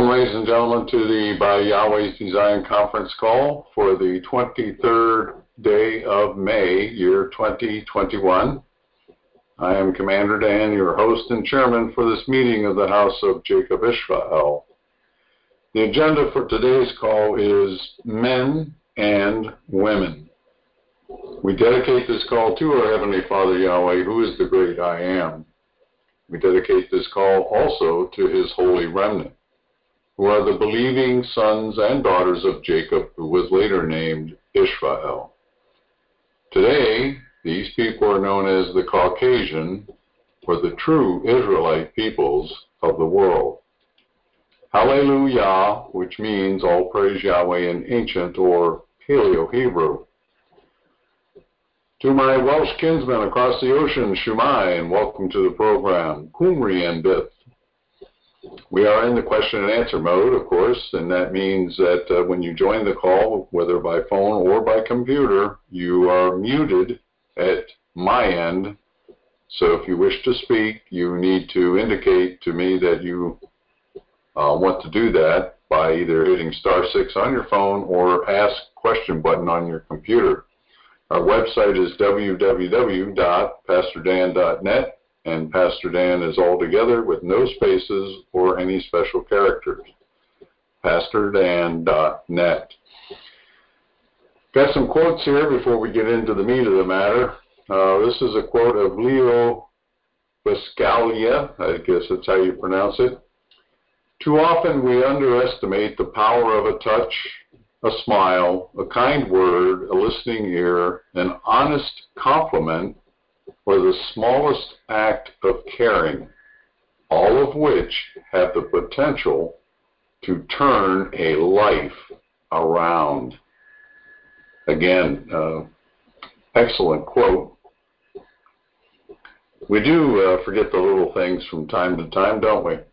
Welcome, ladies and gentlemen, to the By Yahweh's Design conference call for the 23rd day of May, year 2021. I am Commander Dan, your host and chairman for this meeting of the House of Jacob Israel. The agenda for today's call is Men and Women. We dedicate this call to our Heavenly Father Yahweh, who is the great I Am. We dedicate this call also to His holy remnant, who are the believing sons and daughters of Jacob, who was later named Israel. Today, these people are known as the Caucasian, or the true Israelite peoples of the world. Hallelujah, which means all praise Yahweh in ancient or Paleo-Hebrew. To my Welsh kinsmen across the ocean, Shumai, and welcome to the program, Kumri and Bith. We are in the question and answer mode, of course, and that means that when you join the call, whether by phone or by computer, you are muted at my end. So if you wish to speak, you need to indicate to me that you want to do that by either hitting *6 on your phone or ask question button on your computer. Our website is www.pastordan.net, and Pastor Dan is all together with no spaces or any special characters. pastordan.net. Got some quotes here before we get into the meat of the matter. This is a quote of Leo Buscaglia, I guess that's how you pronounce it. Too often we underestimate the power of a touch, a smile, a kind word, a listening ear, an honest compliment, or the smallest act of caring, all of which have the potential to turn a life around. Again, excellent quote. We do forget the little things from time to time, don't we?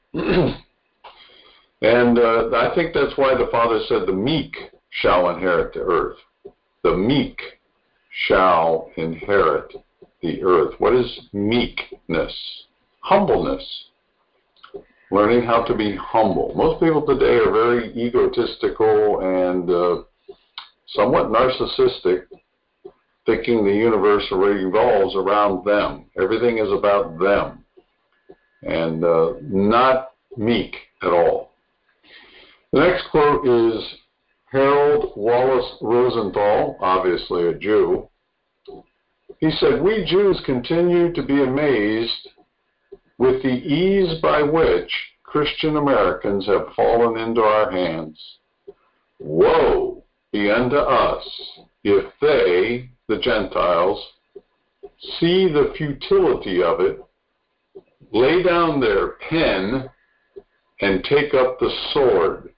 And I think that's why the Father said the meek shall inherit the earth. The meek shall inherit the earth. What is meekness? Humbleness. Learning how to be humble. Most people today are very egotistical and somewhat narcissistic, thinking the universe revolves around them. Everything is about them, and not meek at all. The next quote is Harold Wallace Rosenthal, obviously a Jew. He said, "We Jews continue to be amazed with the ease by which Christian Americans have fallen into our hands. Woe be unto us if they, the Gentiles, see the futility of it, lay down their pen, and take up the sword.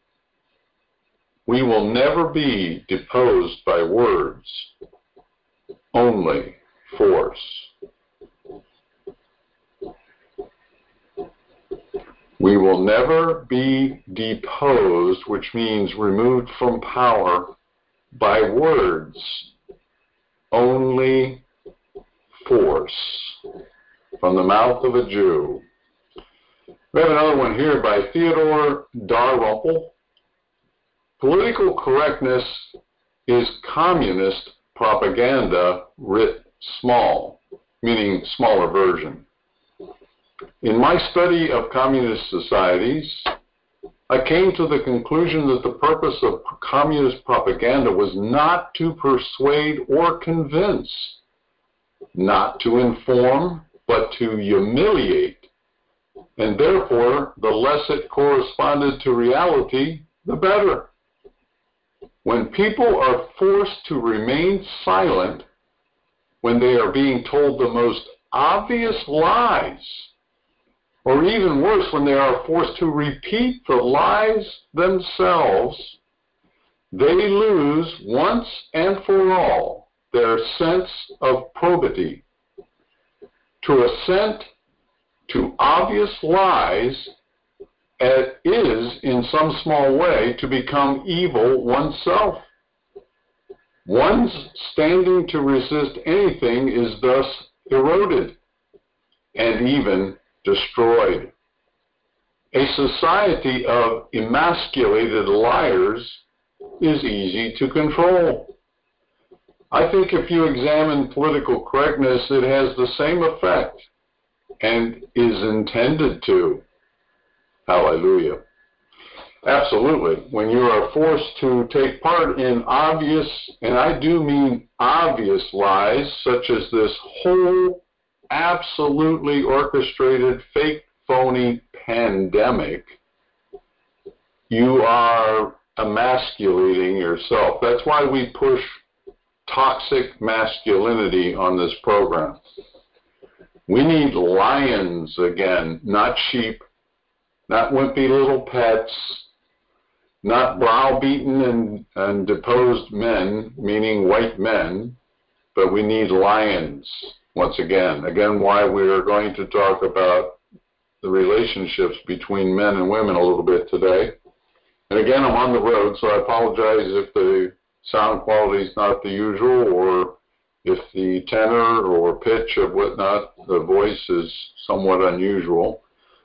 We will never be deposed by words, only force." We will never be deposed, which means removed from power, by words, only force. From the mouth of a Jew. We have another one here by Theodore Dalrymple. Political correctness is communist propaganda writ small, meaning smaller version. In my study of communist societies, I came to the conclusion that the purpose of communist propaganda was not to persuade or convince, not to inform, but to humiliate. And therefore, the less it corresponded to reality, the better. When people are forced to remain silent, when they are being told the most obvious lies, or even worse, when they are forced to repeat the lies themselves, they lose once and for all their sense of probity. To assent to obvious lies is, in some small way, to become evil oneself. One's standing to resist anything is thus eroded and even destroyed. a society of emasculated liars is easy to control. I think if you examine political correctness, it has the same effect and is intended to. Hallelujah. Absolutely. When you are forced to take part in obvious, and I do mean obvious lies, such as this whole absolutely orchestrated, fake, phony pandemic, you are emasculating yourself. That's why we push toxic masculinity on this program. We need lions again, not sheep, not wimpy little pets, not browbeaten and deposed men, meaning white men, but we need lions once again. Again, why we are going to talk about the relationships between men and women a little bit today. And again, I'm on the road, so I apologize if the sound quality is not the usual, or if the tenor or pitch of whatnot, the voice is somewhat unusual.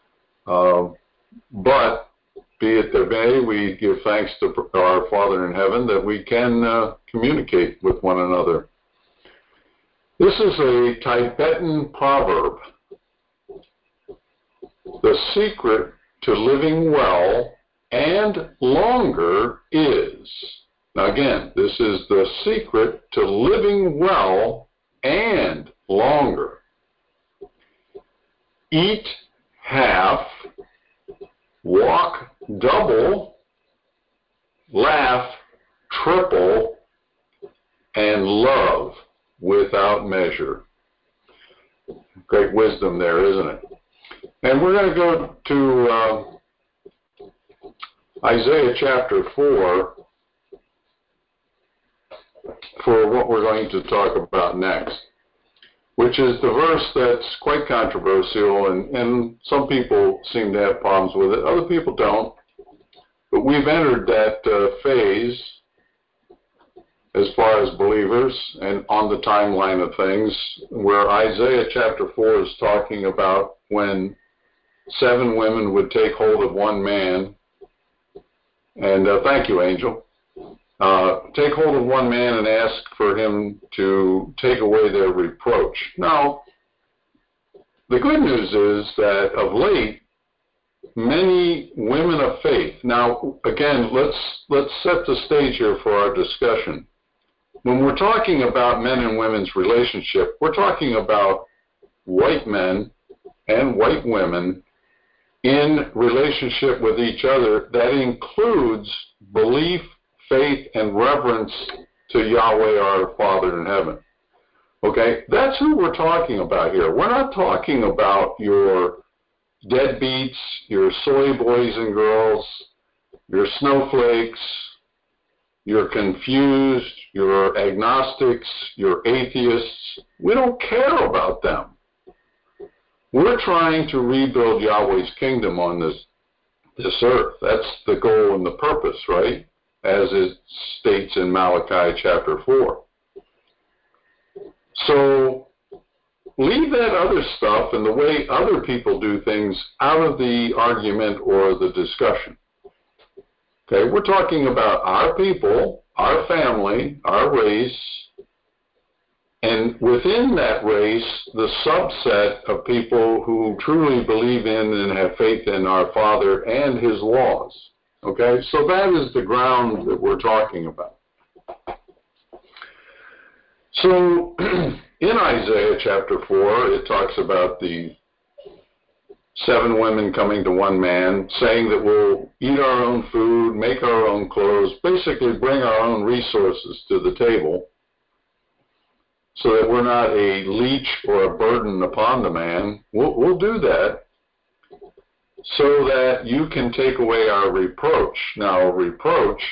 But be it that may, we give thanks to our Father in heaven that we can communicate with one another. This is a Tibetan proverb. The secret to living well and longer is. Now again, this is the secret to living well and longer. Eat half, walk double, laugh triple, and love without measure. Great wisdom there, isn't it? And we're going to go to Isaiah chapter 4 for what we're going to talk about next, which is the verse that's quite controversial, and some people seem to have problems with it. Other people don't. But we've entered that phase as far as believers and on the timeline of things, where Isaiah chapter 4 is talking about when 7 women would take hold of one man, and thank you, Angel, take hold of one man and ask for him to take away their reproach. Now, the good news is that of late, many women of faith. Now, again, let's set the stage here for our discussion. When we're talking about men and women's relationship, we're talking about white men and white women in relationship with each other that includes belief, faith, and reverence to Yahweh our Father in heaven. Okay? That's who we're talking about here. We're not talking about your deadbeats, your soy boys and girls, your snowflakes, your confused, your agnostics, your atheists. We don't care about them. We're trying to rebuild Yahweh's kingdom on this earth. That's the goal and the purpose, right? As it states in Malachi chapter 4. So leave that other stuff and the way other people do things out of the argument or the discussion. Okay, we're talking about our people, our family, our race, and within that race, the subset of people who truly believe in and have faith in our Father and His laws. Okay, so that is the ground that we're talking about. So in Isaiah chapter 4, it talks about the 7 women coming to one man, saying that we'll eat our own food, make our own clothes, basically bring our own resources to the table so that we're not a leech or a burden upon the man. We'll do that so that you can take away our reproach. Now, reproach,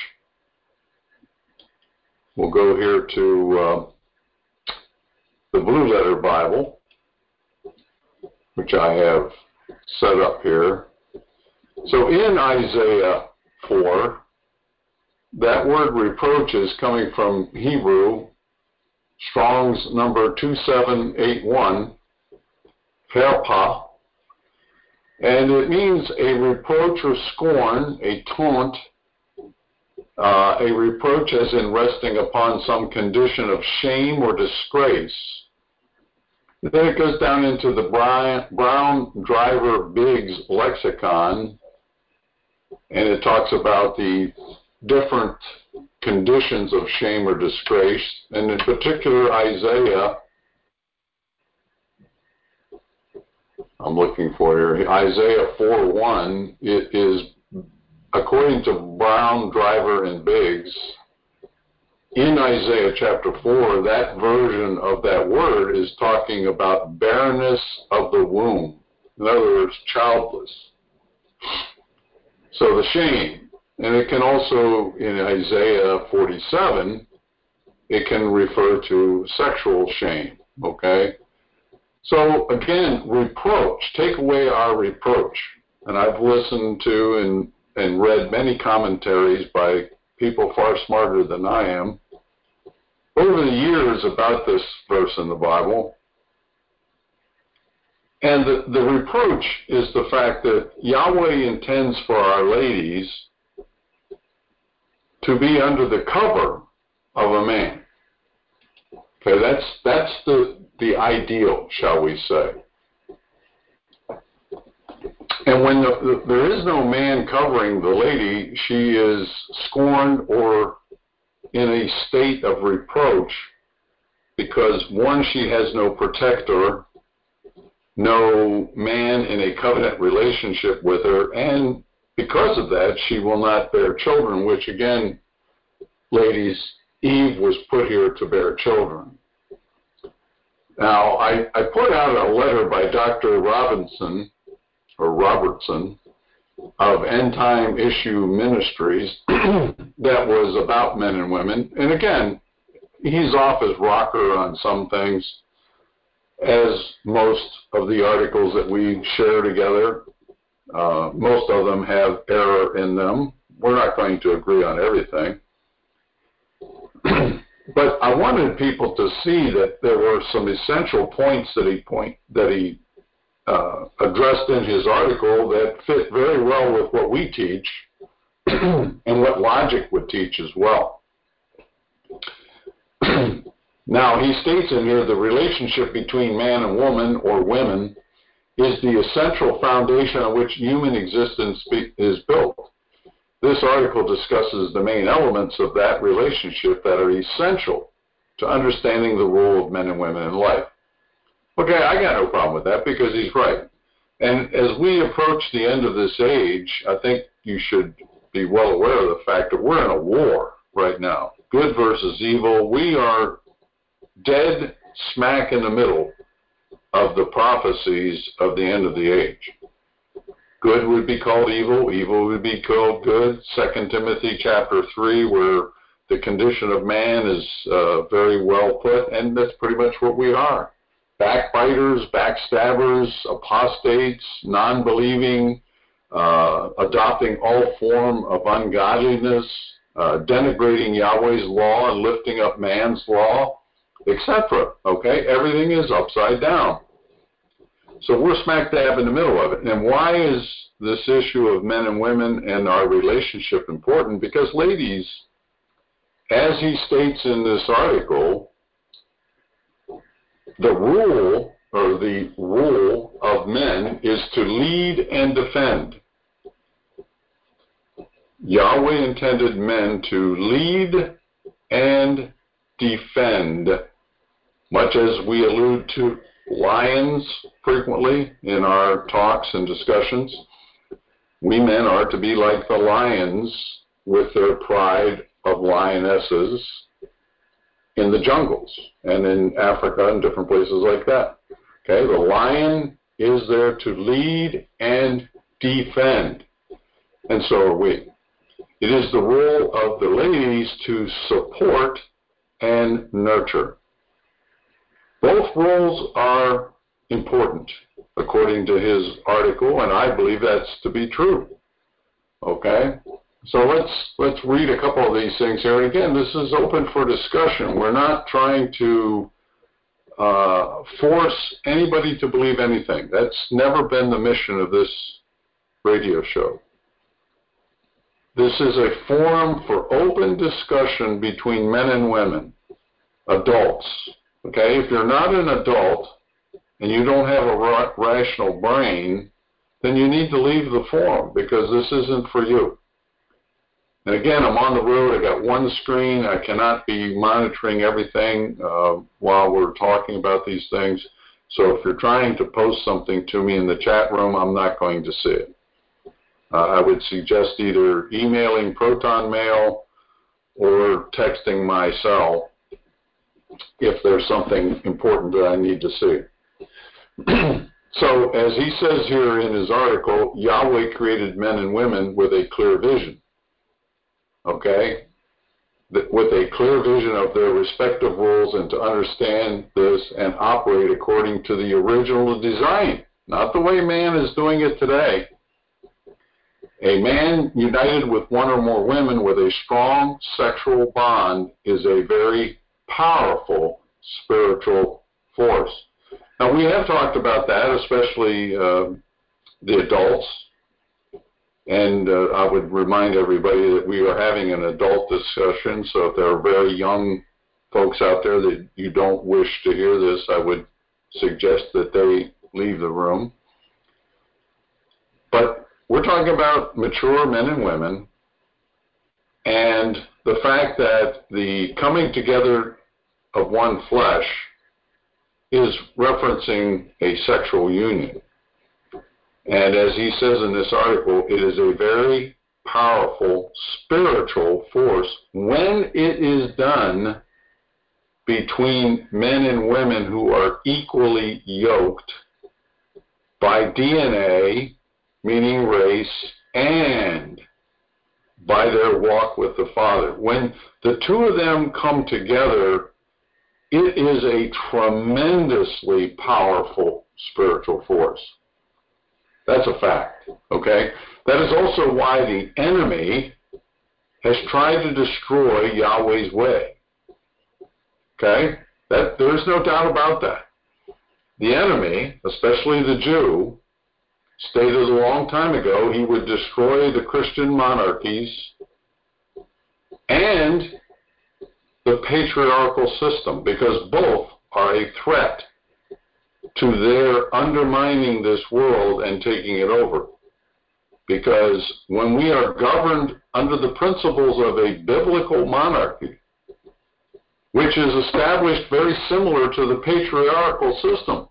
we'll go here to the Blue Letter Bible, which I have set up here. So in Isaiah 4, that word reproach is coming from Hebrew, Strong's number 2781, Herpa, And it means a reproach or scorn, a taunt, a reproach as in resting upon some condition of shame or disgrace. Then it goes down into the Brown Driver Biggs lexicon, and it talks about the different conditions of shame or disgrace, and in particular Isaiah, I'm looking for here, Isaiah 4:1, it is, according to Brown, Driver, and Biggs, in Isaiah chapter 4, that version of that word is talking about barrenness of the womb. In other words, childless. So the shame. And it can also, in Isaiah 47, it can refer to sexual shame, okay? So again, reproach. Take away our reproach. And I've listened to and read many commentaries by people far smarter than I am over the years about this verse in the Bible. And the reproach is the fact that Yahweh intends for our ladies to be under the cover of a man. Okay, that's the ideal, shall we say. And when there is no man covering the lady, she is scorned or in a state of reproach because, one, she has no protector, no man in a covenant relationship with her, and because of that, she will not bear children, which again, ladies, Eve was put here to bear children. Now, I put out a letter by Dr. Robertson of End Time Issue Ministries that was about men and women. And again, he's off his rocker on some things, as most of the articles that we share together. Most of them have error in them. We're not going to agree on everything. But I wanted people to see that there were some essential points that he addressed in his article that fit very well with what we teach and what logic would teach as well. Now, he states in here the relationship between man and woman or women is the essential foundation on which human existence is built. This article discusses the main elements of that relationship that are essential to understanding the role of men and women in life. Okay, I got no problem with that because he's right. And as we approach the end of this age, I think you should be well aware of the fact that we're in a war right now. Good versus evil. We are dead smack in the middle of the prophecies of the end of the age. Good would be called evil, evil would be called good. 2 Timothy chapter 3, where the condition of man is very well put, and that's pretty much what we are. Backbiters, backstabbers, apostates, non-believing, adopting all form of ungodliness, denigrating Yahweh's law and lifting up man's law, etc. Okay, everything is upside down. So we're smack dab in the middle of it. And why is this issue of men and women and our relationship important? Because, ladies, as he states in this article, the rule of men is to lead and defend. Yahweh intended men to lead and defend, much as we allude to lions frequently in our talks and discussions. We men are to be like the lions with their pride of lionesses in the jungles and in Africa and different places like that. Okay, the lion is there to lead and defend, and so are we. It is the role of the ladies to support and nurture. Both roles are important, according to his article, and I believe that's to be true. Okay? So let's read a couple of these things here. And again, this is open for discussion. We're not trying to force anybody to believe anything. That's never been the mission of this radio show. This is a forum for open discussion between men and women, adults. Okay? If you're not an adult and you don't have a rational brain, then you need to leave the forum because this isn't for you. And again, I'm on the road. I got one screen. I cannot be monitoring everything while we're talking about these things. So if you're trying to post something to me in the chat room, I'm not going to see it. I would suggest either emailing Proton Mail or texting my cell if there's something important that I need to see. So as he says here in his article, Yahweh created men and women with a clear vision. Okay? With a clear vision of their respective roles and to understand this and operate according to the original design, not the way man is doing it today. A man united with one or more women with a strong sexual bond is a very powerful spiritual force. Now, we have talked about that, especially the adults. And I would remind everybody that we are having an adult discussion, so if there are very young folks out there that you don't wish to hear this, I would suggest that they leave the room. But we're talking about mature men and women, and the fact that the coming together of one flesh is referencing a sexual union. And as he says in this article, it is a very powerful spiritual force when it is done between men and women who are equally yoked by DNA, meaning race, and by their walk with the Father. When the two of them come together, it is a tremendously powerful spiritual force. That's a fact, okay? That is also why the enemy has tried to destroy Yahweh's way, okay? There's no doubt about that. The enemy, especially the Jew, stated a long time ago he would destroy the Christian monarchies and the patriarchal system, because both are a threat to their undermining this world and taking it over. Because when we are governed under the principles of a biblical monarchy, which is established very similar to the patriarchal system,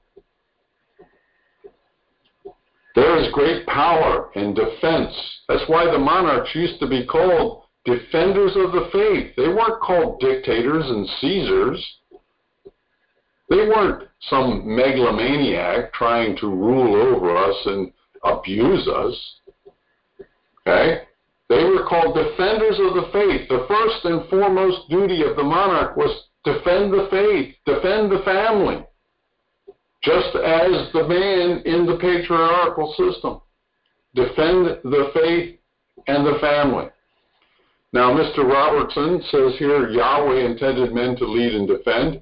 there is great power and defense. That's why the monarchs used to be called defenders of the faith. They weren't called dictators and Caesars. They weren't some megalomaniac trying to rule over us and abuse us. Okay? They were called defenders of the faith. The first and foremost duty of the monarch was defend the faith, defend the family, just as the man in the patriarchal system. Defend the faith and the family. Now, Mr. Robertson says here, Yahweh intended men to lead and defend.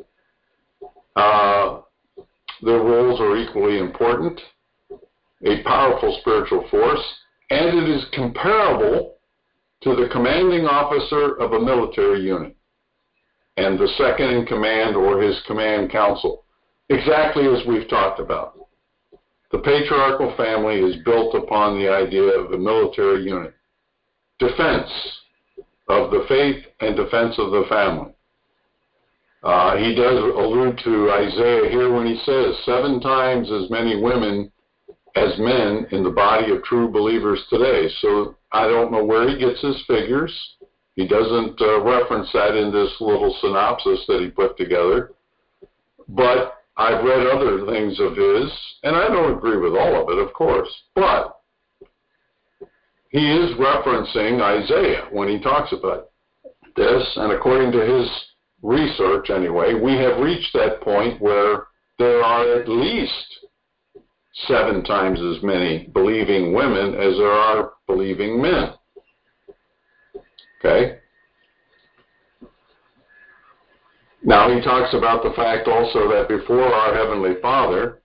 Their roles are equally important, a powerful spiritual force, and it is comparable to the commanding officer of a military unit and the second in command or his command council, exactly as we've talked about. The patriarchal family is built upon the idea of a military unit. Defense of the faith and defense of the family. He does allude to Isaiah here when he says 7 times as many women as men in the body of true believers today. So I don't know where he gets his figures. He doesn't reference that in this little synopsis that he put together. But I've read other things of his, and I don't agree with all of it, of course. But he is referencing Isaiah when he talks about this, and according to his research anyway, we have reached that point where there are at least 7 times as many believing women as there are believing men. Okay? Now he talks about the fact also that before our Heavenly Father,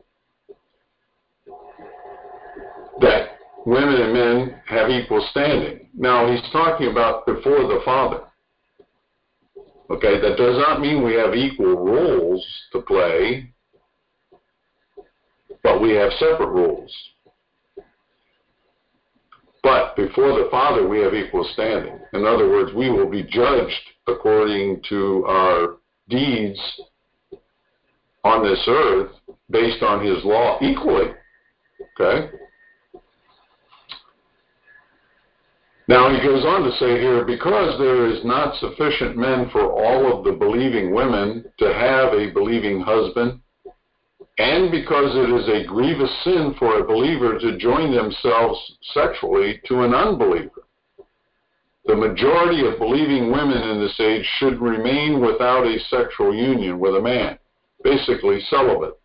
that women and men have equal standing. Now he's talking about before the Father. Okay, that does not mean we have equal roles to play, but we have separate roles. But before the Father, we have equal standing. In other words, we will be judged according to our deeds on this earth based on His law equally. Okay? Now he goes on to say here, because there is not sufficient men for all of the believing women to have a believing husband, and because it is a grievous sin for a believer to join themselves sexually to an unbeliever, the majority of believing women in this age should remain without a sexual union with a man, basically celibate.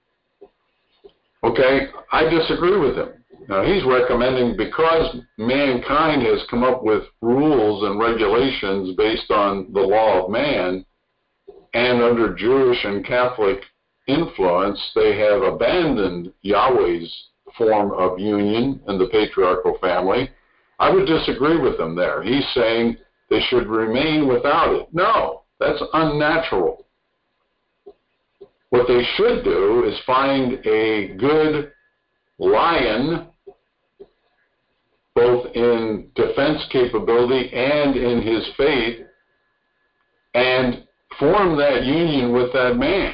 Okay, I disagree with him. Now he's recommending, because mankind has come up with rules and regulations based on the law of man, and under Jewish and Catholic influence, they have abandoned Yahweh's form of union in the patriarchal family. I would disagree with him there. He's saying they should remain without it. No, that's unnatural. What they should do is find a good lion, both in defense capability and in his faith, and form that union with that man.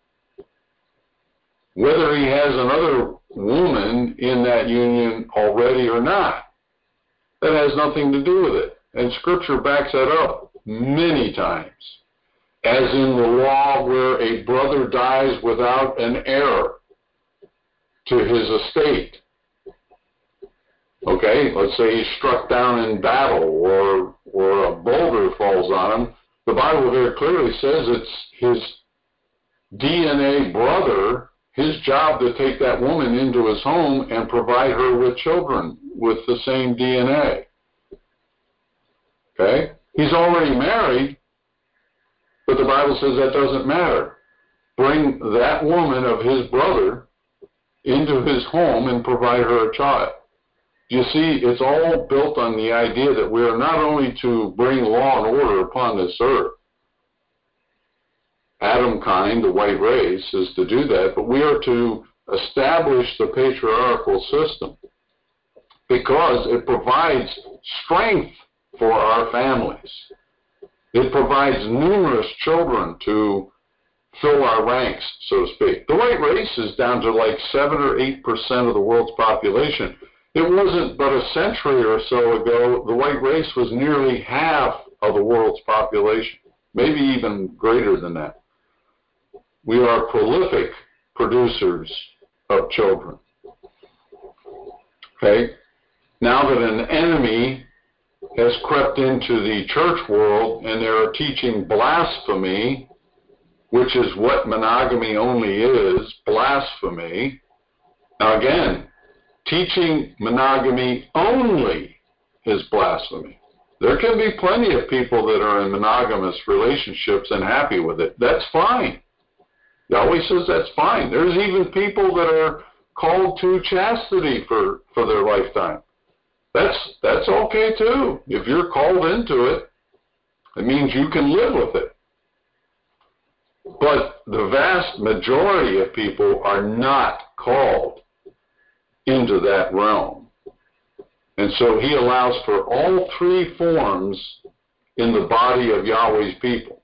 Whether he has another woman in that union already or not, that has nothing to do with it. And Scripture backs that up many times. As in the law where a brother dies without an heir to his estate. Okay, let's say he's struck down in battle or a boulder falls on him. The Bible very clearly says it's his DNA brother, his job to take that woman into his home and provide her with children with the same DNA. Okay? He's already married, but the Bible says that doesn't matter. Bring that woman of his brother into his home and provide her a child. You see, it's all built on the idea that we are not only to bring law and order upon this earth. Adamkind, the white race, is to do that, but we are to establish the patriarchal system because it provides strength for our families. It provides numerous children to fill our ranks, so to speak. The white race is down to like 7 or 8% of the world's population. It wasn't but a century or so ago, the white race was nearly half of the world's population, maybe even greater than that. We are prolific producers of children. Okay? Now that an enemy has crept into the church world and they are teaching blasphemy, which is what monogamy only is, blasphemy. Now again, teaching monogamy only is blasphemy. There can be plenty of people that are in monogamous relationships and happy with it. That's fine. Yahweh says that's fine. There's even people that are called to chastity for their lifetime. That's okay too. If you're called into it, it means you can live with it. But the vast majority of people are not called into that realm. And so he allows for all three forms in the body of Yahweh's people.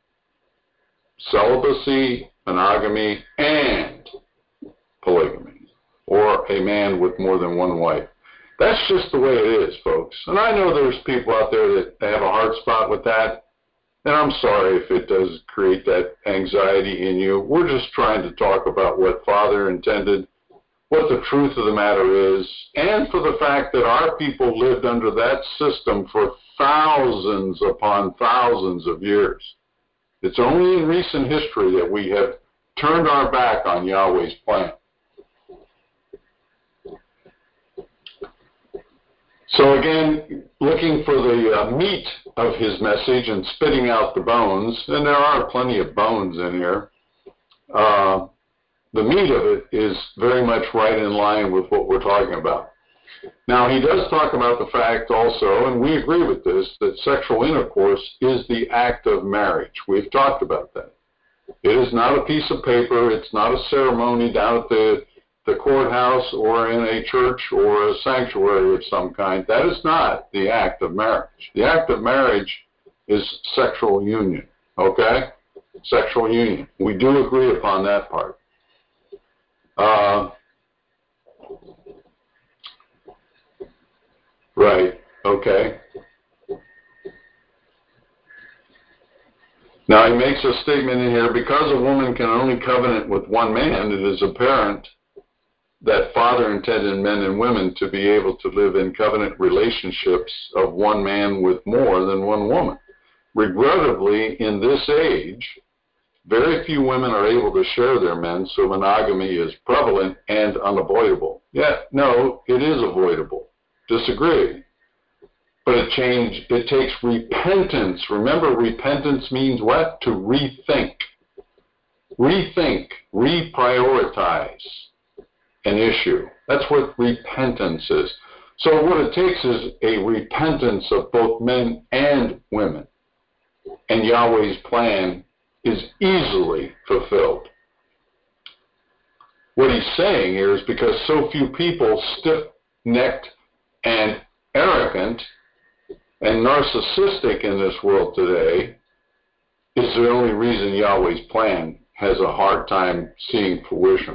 Celibacy, monogamy, and polygamy. Or a man with more than one wife. That's just the way it is, folks. And I know there's people out there that have a hard spot with that. And I'm sorry if it does create that anxiety in you. We're just trying to talk about what Father intended, what the truth of the matter is, and for the fact that our people lived under that system for thousands upon thousands of years. It's only in recent history that we have turned our back on Yahweh's plan. So again, looking for the meat of his message and spitting out the bones, and there are plenty of bones in here, the meat of it is very much right in line with what we're talking about. Now, he does talk about the fact also, and we agree with this, that sexual intercourse is the act of marriage. We've talked about that. It is not a piece of paper. It's not a ceremony down at the courthouse or in a church or a sanctuary of some kind. That is not the act of marriage. The act of marriage is sexual union, okay? Sexual union. We do agree upon that part. Right, okay. Now he makes a statement in here, because a woman can only covenant with one man, it is apparent that Father intended men and women to be able to live in covenant relationships of one man with more than one woman. Regrettably, in this age, very few women are able to share their men, so monogamy is prevalent and unavoidable. Yeah, no, it is avoidable. Disagree. But it takes repentance. Remember, repentance means what? To rethink. Rethink, reprioritize an issue. That's what repentance is. So what it takes is a repentance of both men and women. And Yahweh's plan is easily fulfilled. What he's saying here is because so few people, stiff-necked and arrogant and narcissistic in this world today, is the only reason Yahweh's plan has a hard time seeing fruition.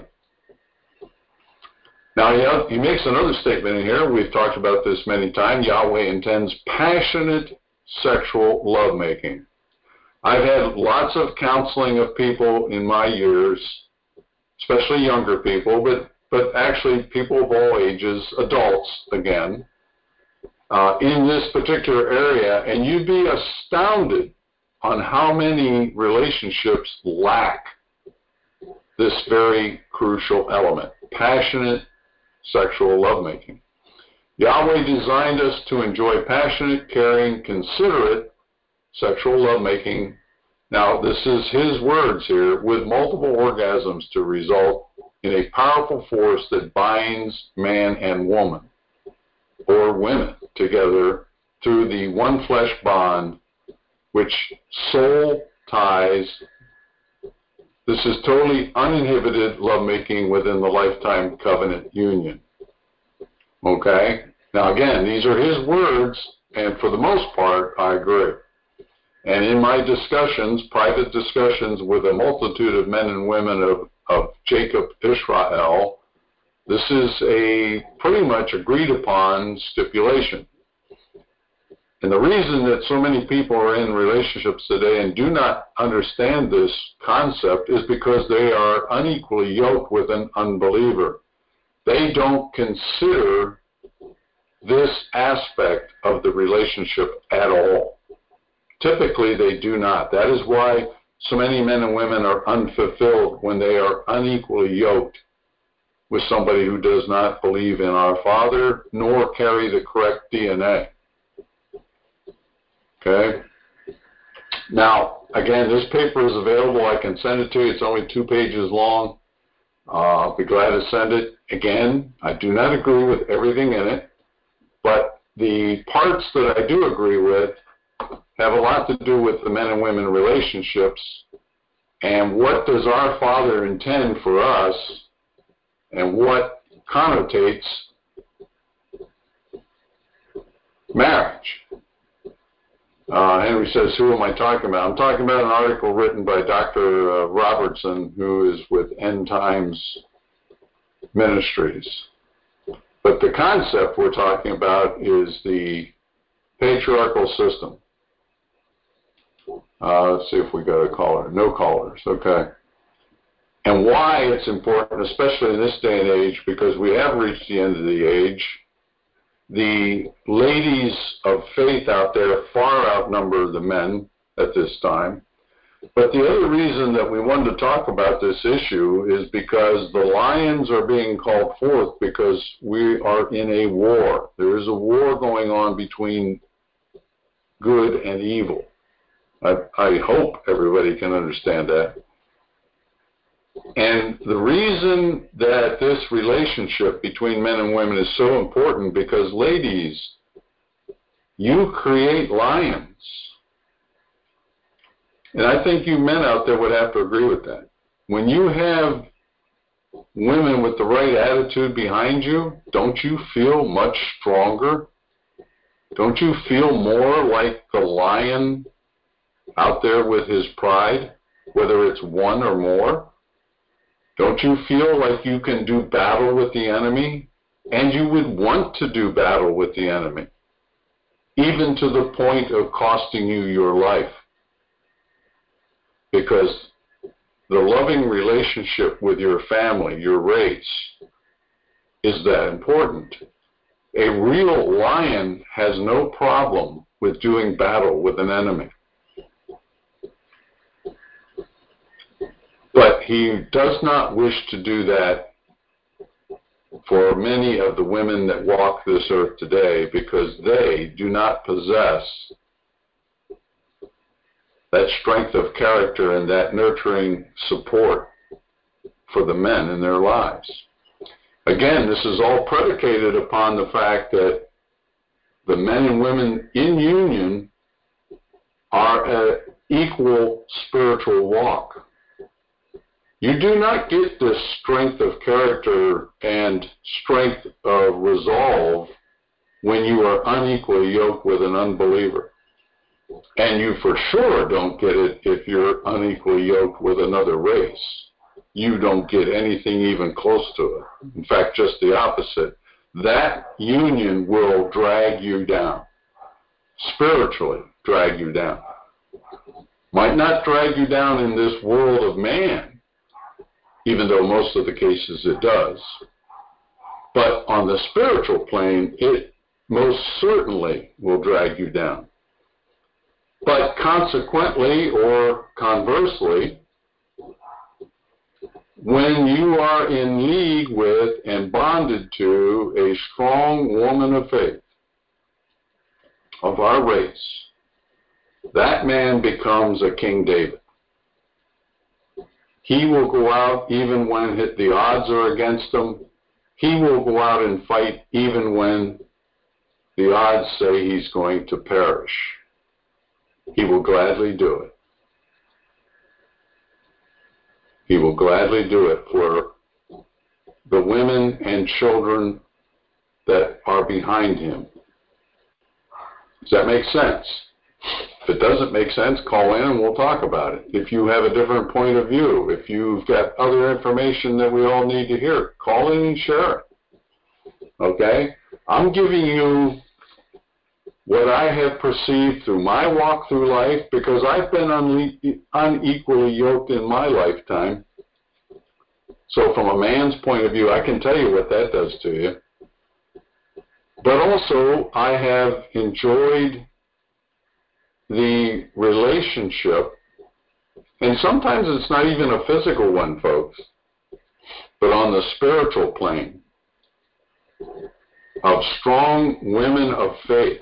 Now, he makes another statement in here. We've talked about this many times. Yahweh intends passionate sexual lovemaking. I've had lots of counseling of people in my years, especially younger people, but actually people of all ages, adults again, in this particular area, and you'd be astounded on how many relationships lack this very crucial element, passionate sexual lovemaking. Yahweh designed us to enjoy passionate, caring, considerate sexual lovemaking. Now, this is his words here, with multiple orgasms to result in a powerful force that binds man and woman, or women, together through the one flesh bond, which soul ties. This is totally uninhibited lovemaking within the lifetime covenant union. Okay? Now again, these are his words, and for the most part, I agree. And in my discussions, private discussions with a multitude of men and women of Jacob Israel, this is a pretty much agreed upon stipulation. And the reason that so many people are in relationships today and do not understand this concept is because they are unequally yoked with an unbeliever. They don't consider this aspect of the relationship at all. Typically, they do not. That is why so many men and women are unfulfilled when they are unequally yoked with somebody who does not believe in our Father nor carry the correct DNA. Okay? Now, again, this paper is available. I can send it to you. It's only 2 pages long. I'll be glad to send it. Again, I do not agree with everything in it, but the parts that I do agree with have a lot to do with the men and women relationships and what does our Father intend for us and what connotates marriage. Henry says, who am I talking about? I'm talking about an article written by Dr. Robertson, who is with End Times Ministries. But the concept we're talking about is the patriarchal system. Let's see if we got a caller. No callers. Okay. And why it's important, especially in this day and age, because we have reached the end of the age. The ladies of faith out there far outnumber the men at this time. But the other reason that we wanted to talk about this issue is because the lions are being called forth because we are in a war. There is a war going on between good and evil. I hope everybody can understand that. And the reason that this relationship between men and women is so important because, ladies, you create lions. And I think you men out there would have to agree with that. When you have women with the right attitude behind you, don't you feel much stronger? Don't you feel more like the lion out there with his pride, whether it's one or more? Don't you feel like you can do battle with the enemy? And you would want to do battle with the enemy, even to the point of costing you your life. Because the loving relationship with your family, your race, is that important. A real lion has no problem with doing battle with an enemy. But he does not wish to do that for many of the women that walk this earth today because they do not possess that strength of character and that nurturing support for the men in their lives. Again, this is all predicated upon the fact that the men and women in union are an equal spiritual walk. You do not get this strength of character and strength of resolve when you are unequally yoked with an unbeliever. And you for sure don't get it if you're unequally yoked with another race. You don't get anything even close to it. In fact, just the opposite. That union will drag you down. Spiritually drag you down. Might not drag you down in this world of man, even though most of the cases it does. But on the spiritual plane, it most certainly will drag you down. But consequently, or conversely, when you are in league with and bonded to a strong woman of faith of our race, that man becomes a King David. He will go out even when the odds are against him. He will go out and fight even when the odds say he's going to perish. He will gladly do it. He will gladly do it for the women and children that are behind him. Does that make sense? If it doesn't make sense, call in and we'll talk about it. If you have a different point of view, if you've got other information that we all need to hear, call in and share it. Okay? I'm giving you what I have perceived through my walk through life because I've been unequally yoked in my lifetime. So from a man's point of view, I can tell you what that does to you. But also, I have enjoyed the relationship, and sometimes it's not even a physical one, folks, but on the spiritual plane of strong women of faith.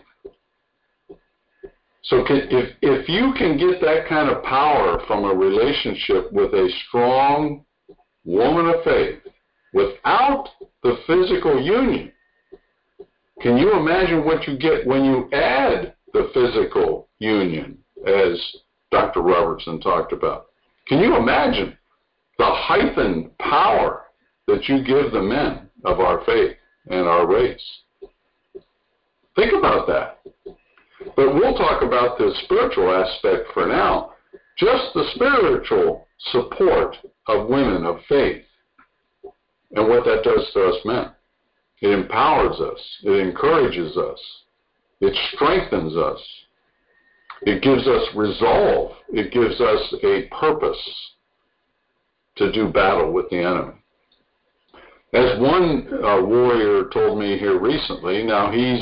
So if you can get that kind of power from a relationship with a strong woman of faith without the physical union, can you imagine what you get when you add the physical union, as Dr. Robertson talked about? Can you imagine the heightened power that you give the men of our faith and our race? Think about that. But we'll talk about the spiritual aspect for now. Just the spiritual support of women of faith and what that does to us men. It empowers us. It encourages us. It strengthens us. It gives us resolve. It gives us a purpose to do battle with the enemy. As one warrior told me here recently, now he's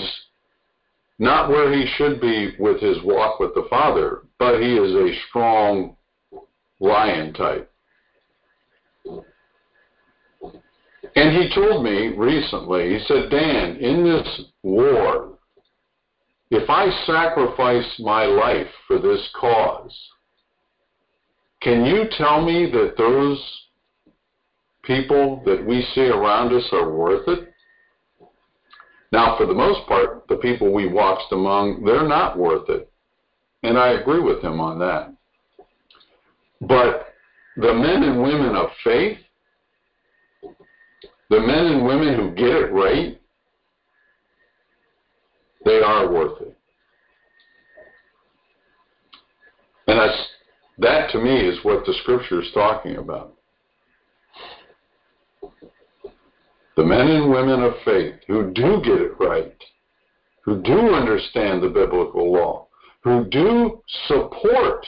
not where he should be with his walk with the Father, but he is a strong lion type. And he told me recently, he said, Dan, in this war, if I sacrifice my life for this cause, can you tell me that those people that we see around us are worth it? Now, for the most part, the people we watched among, they're not worth it. And I agree with him on that. But the men and women of faith, the men and women who get it right, they are worth it. And that to me is what the scripture is talking about. The men and women of faith who do get it right, who do understand the biblical law, who do support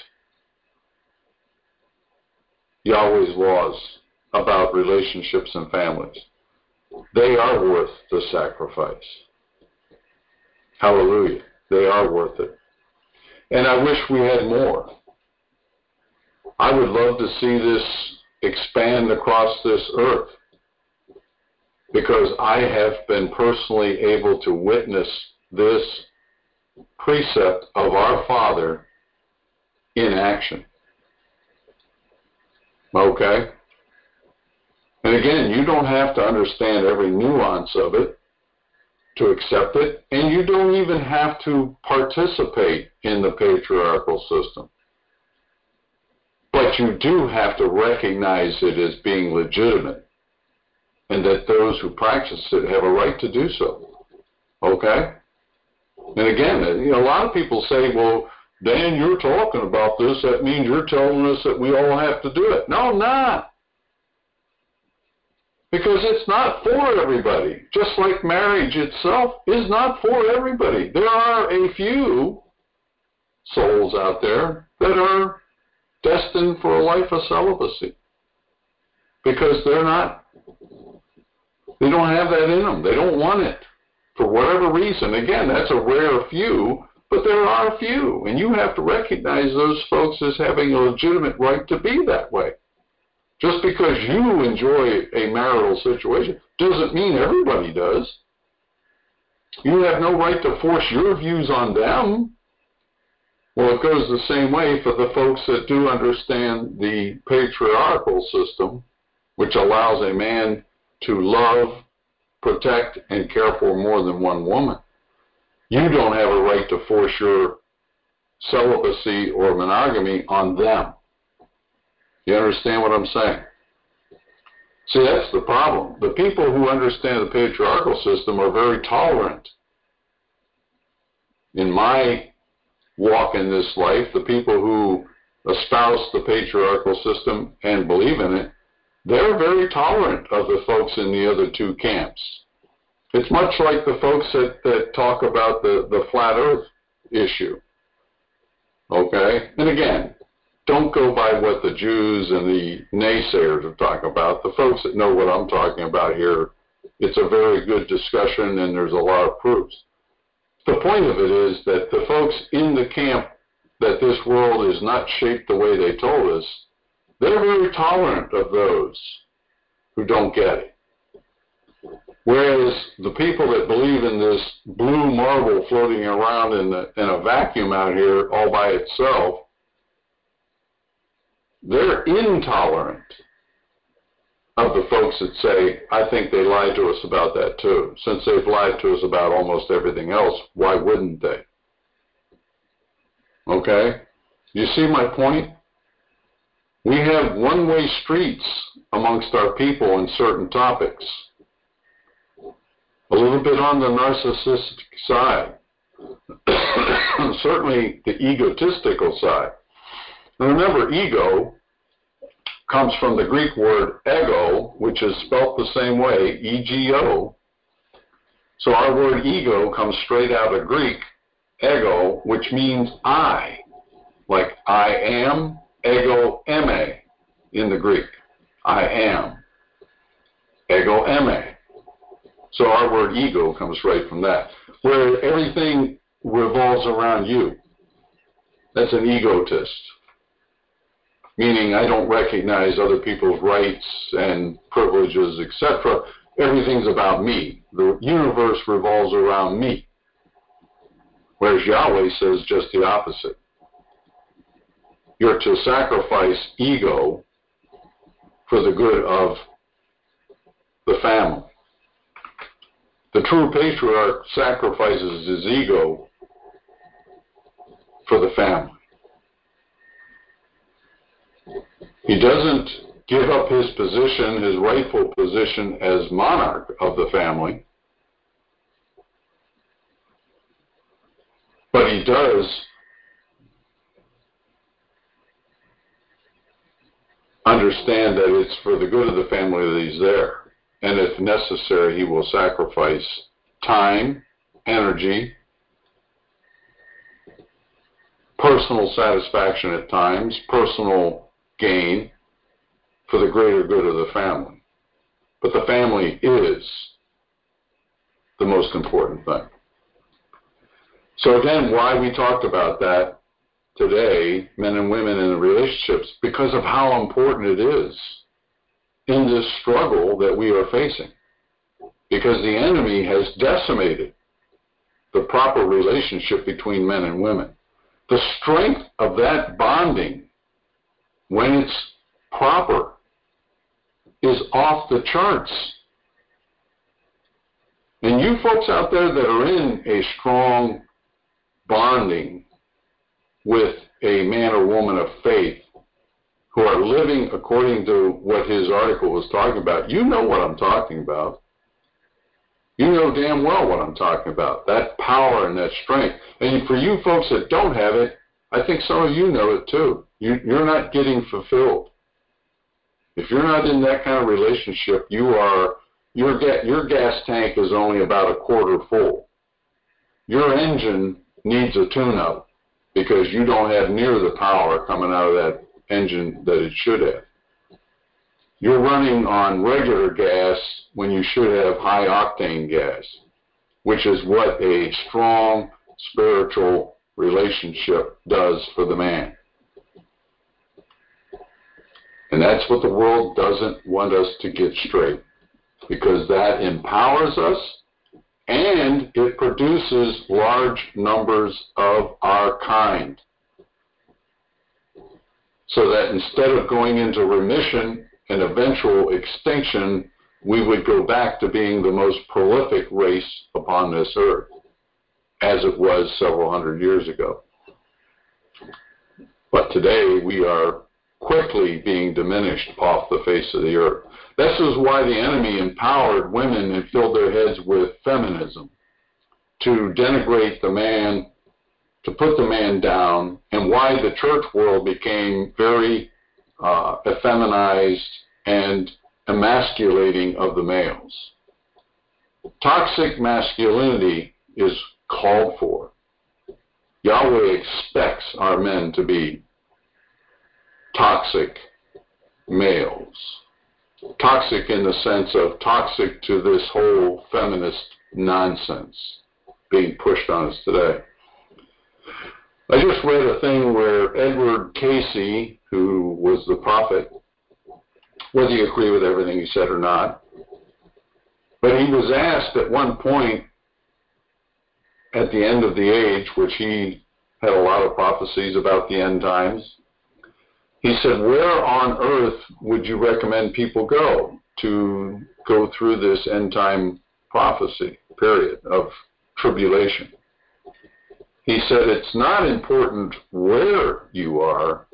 Yahweh's laws about relationships and families, they are worth the sacrifice. Hallelujah. They are worth it. And I wish we had more. I would love to see this expand across this earth, because I have been personally able to witness this precept of our Father in action. Okay? And again, you don't have to understand every nuance of it to accept it, and you don't even have to participate in the patriarchal system. But you do have to recognize it as being legitimate, and that those who practice it have a right to do so. Okay? And again, a lot of people say, well, Dan, you're talking about this, that means you're telling us that we all have to do it. No, I'm not. Because it's not for everybody. Just like marriage itself is not for everybody. There are a few souls out there that are destined for a life of celibacy. Because they don't have that in them. They don't want it. For whatever reason. Again, that's a rare few, but there are a few. And you have to recognize those folks as having a legitimate right to be that way. Just because you enjoy a marital situation doesn't mean everybody does. You have no right to force your views on them. Well, it goes the same way for the folks that do understand the patriarchal system, which allows a man to love, protect, and care for more than one woman. You don't have a right to force your celibacy or monogamy on them. You understand what I'm saying? See, that's the problem. The people who understand the patriarchal system are very tolerant. In my walk in this life, the people who espouse the patriarchal system and believe in it, they're very tolerant of the folks in the other two camps. It's much like the folks that talk about the flat earth issue. Okay? And again, don't go by what the Jews and the naysayers are talking about. The folks that know what I'm talking about here, it's a very good discussion and there's a lot of proofs. The point of it is that the folks in the camp that this world is not shaped the way they told us, they're very tolerant of those who don't get it. Whereas the people that believe in this blue marble floating around in a vacuum out here all by itself, they're intolerant of the folks that say, I think they lied to us about that too. Since they've lied to us about almost everything else, why wouldn't they? Okay? You see my point? We have one-way streets amongst our people in certain topics. A little bit on the narcissistic side. Certainly the egotistical side. And remember, ego comes from the Greek word ego, which is spelt the same way, E-G-O. So our word ego comes straight out of Greek, ego, which means I. Like I am, ego eme in the Greek. I am. Ego eme. So our word ego comes right from that, where everything revolves around you. That's an egotist. meaning I don't recognize other people's rights and privileges, etc. Everything's about me. The universe revolves around me. Whereas Yahweh says just the opposite. You're to sacrifice ego for the good of the family. The true patriarch sacrifices his ego for the family. He doesn't give up his position, his rightful position as monarch of the family, but he does understand that it's for the good of the family that he's there. And if necessary, he will sacrifice time, energy, personal satisfaction at times, personal gain for the greater good of the family. But the family is the most important thing. So again, why we talked about that today, men and women in the relationships, because of how important it is in this struggle that we are facing. Because the enemy has decimated the proper relationship between men and women. The strength of that bonding, when it's proper, is off the charts. And you folks out there that are in a strong bonding with a man or woman of faith, who are living according to what his article was talking about, you know what I'm talking about. You know damn well what I'm talking about, that power and that strength. And for you folks that don't have it, I think some of you know it too. You're not getting fulfilled. If you're not in that kind of relationship, your gas tank is only about a quarter full. Your engine needs a tune-up because you don't have near the power coming out of that engine that it should have. You're running on regular gas when you should have high-octane gas, which is what a strong spiritual relationship does for the man. And that's what the world doesn't want us to get straight, because that empowers us and it produces large numbers of our kind. So that instead of going into remission and eventual extinction, we would go back to being the most prolific race upon this earth, as it was several hundred years ago. But today we are quickly being diminished off the face of the earth. This is why the enemy empowered women and filled their heads with feminism, to denigrate the man, to put the man down, and why the church world became very effeminized and emasculating of the males. Toxic masculinity is called for. Yahweh expects our men to be toxic males. Toxic in the sense of toxic to this whole feminist nonsense being pushed on us today. I just read a thing where Edward Casey, who was the prophet, whether you agree with everything he said or not, but he was asked at one point at the end of the age, which he had a lot of prophecies about the end times, he said, where on earth would you recommend people go to go through this end time prophecy period of tribulation? He said, it's not important where you are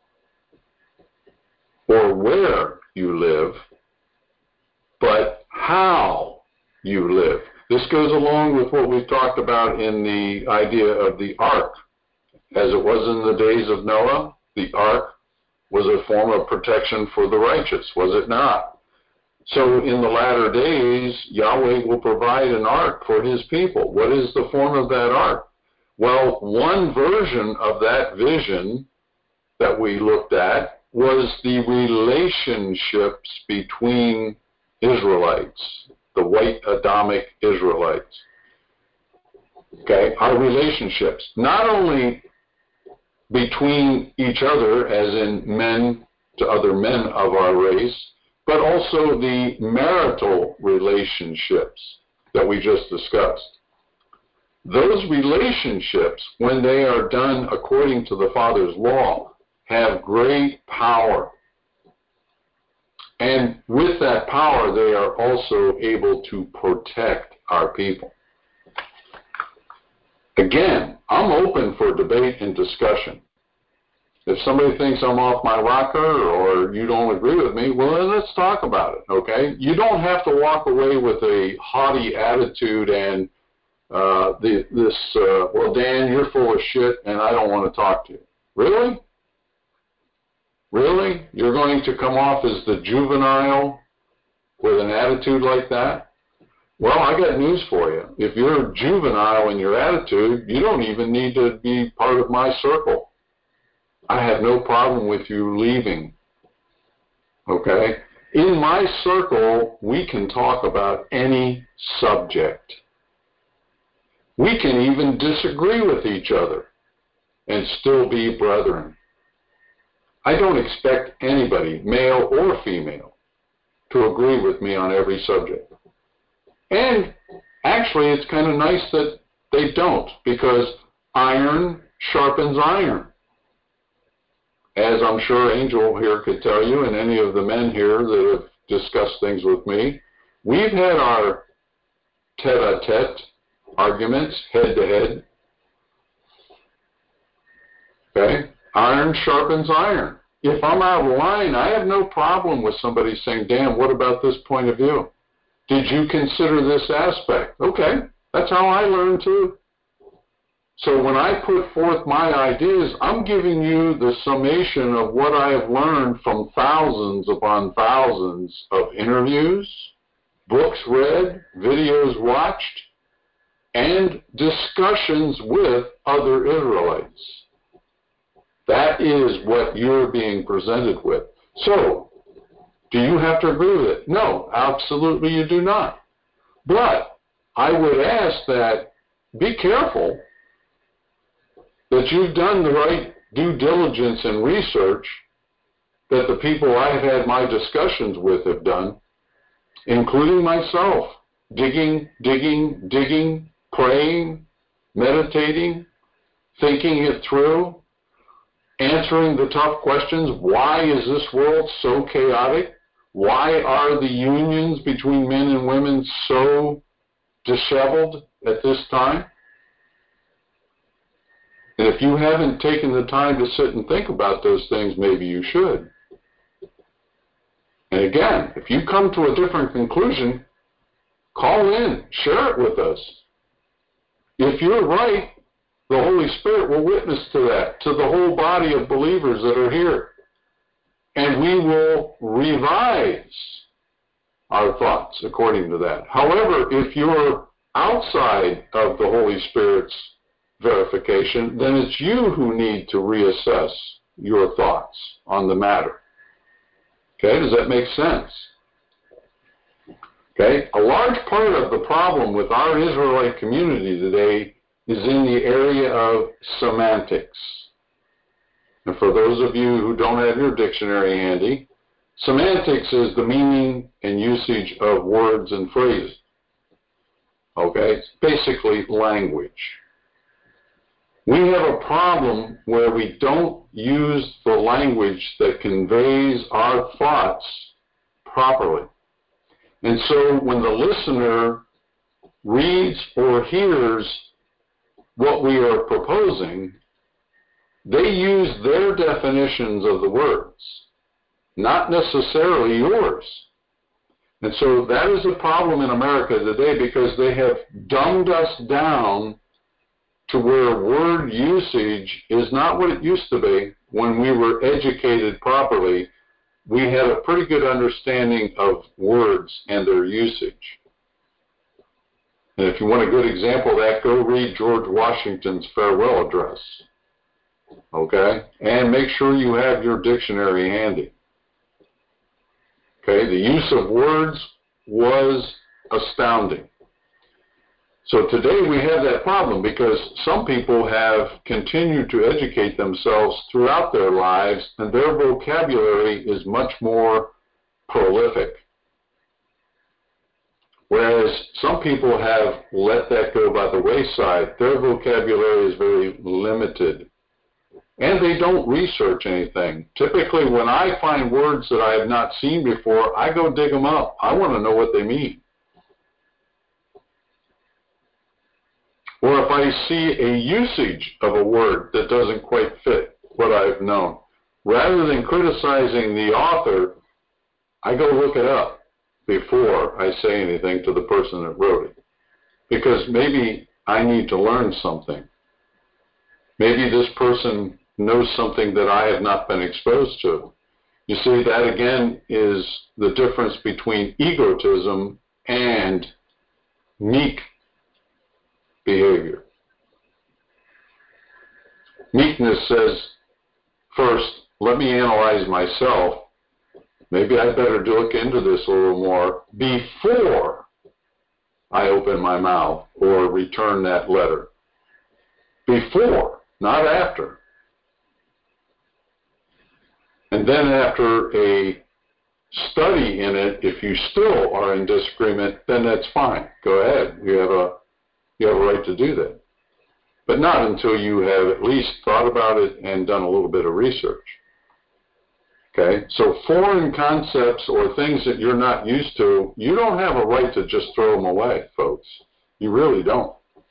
or where you live, but how you live. This goes along with what we've talked about in the idea of the ark. As it was in the days of Noah, the ark was a form of protection for the righteous, was it not? So in the latter days, Yahweh will provide an ark for his people. What is the form of that ark? Well, one version of that vision that we looked at was the relationships between Israelites, the white Adamic Israelites. Okay, our relationships. Not only between each other, as in men to other men of our race, but also the marital relationships that we just discussed. Those relationships, when they are done according to the Father's law, have great power. And with that power, they are also able to protect our people. Again, I'm open for debate and discussion. If somebody thinks I'm off my rocker or you don't agree with me, well, then let's talk about it, okay? You don't have to walk away with a haughty attitude and well, Dan, you're full of shit and I don't want to talk to you. Really? Really? You're going to come off as the juvenile with an attitude like that? Well, I got news for you. If you're juvenile in your attitude, you don't even need to be part of my circle. I have no problem with you leaving. Okay? In my circle, we can talk about any subject. We can even disagree with each other and still be brethren. I don't expect anybody, male or female, to agree with me on every subject. And actually, it's kind of nice that they don't, because iron sharpens iron. As I'm sure Angel here could tell you, and any of the men here that have discussed things with me, we've had our tete-a-tete arguments, head-to-head. Okay? Iron sharpens iron. If I'm out of line, I have no problem with somebody saying, Dan, what about this point of view? Did you consider this aspect? Okay, that's how I learn too. So when I put forth my ideas, I'm giving you the summation of what I have learned from thousands upon thousands of interviews, books read, videos watched, and discussions with other Israelites. That is what you're being presented with. So, do you have to agree with it? No, absolutely you do not. But I would ask that be careful that you've done the right due diligence and research that the people I've had my discussions with have done, including myself, digging, praying, meditating, thinking it through, answering the tough questions. Why is this world so chaotic? Why are the unions between men and women so disheveled at this time? And if you haven't taken the time to sit and think about those things, maybe you should. And again, if you come to a different conclusion, call in, share it with us. If you're right, the Holy Spirit will witness to that, to the whole body of believers that are here. And we will revise our thoughts according to that. However, if you're outside of the Holy Spirit's verification, then it's you who need to reassess your thoughts on the matter. Okay, does that make sense? Okay, a large part of the problem with our Israelite community today is in the area of semantics. And for those of you who don't have your dictionary handy, semantics is the meaning and usage of words and phrases. Okay, it's basically language. We have a problem where we don't use the language that conveys our thoughts properly. And so when the listener reads or hears what we are proposing, they use their definitions of the words, not necessarily yours. And so that is a problem in America today, because they have dumbed us down to where word usage is not what it used to be. When we were educated properly, we had a pretty good understanding of words and their usage. And if you want a good example of that, go read George Washington's farewell address. Okay? And make sure you have your dictionary handy. Okay? The use of words was astounding. So today we have that problem because some people have continued to educate themselves throughout their lives, and their vocabulary is much more prolific. Whereas some people have let that go by the wayside. Their vocabulary is very limited. And they don't research anything. Typically, when I find words that I have not seen before, I go dig them up. I want to know what they mean. Or if I see a usage of a word that doesn't quite fit what I've known, rather than criticizing the author, I go look it up before I say anything to the person that wrote it. Because maybe I need to learn something. Maybe this person knows something that I have not been exposed to. You see, that again is the difference between egotism and meek behavior. Meekness says, first, let me analyze myself. Maybe I'd better look into this a little more before I open my mouth or return that letter. Before, not after. And then after a study in it, if you still are in disagreement, then that's fine. Go ahead. You have a right to do that. But not until you have at least thought about it and done a little bit of research. Okay? So foreign concepts or things that you're not used to, you don't have a right to just throw them away, folks. You really don't.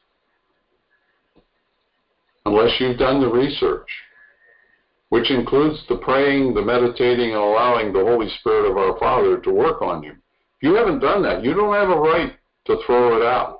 Unless you've done the research, which includes the praying, the meditating, and allowing the Holy Spirit of our Father to work on you. If you haven't done that, you don't have a right to throw it out.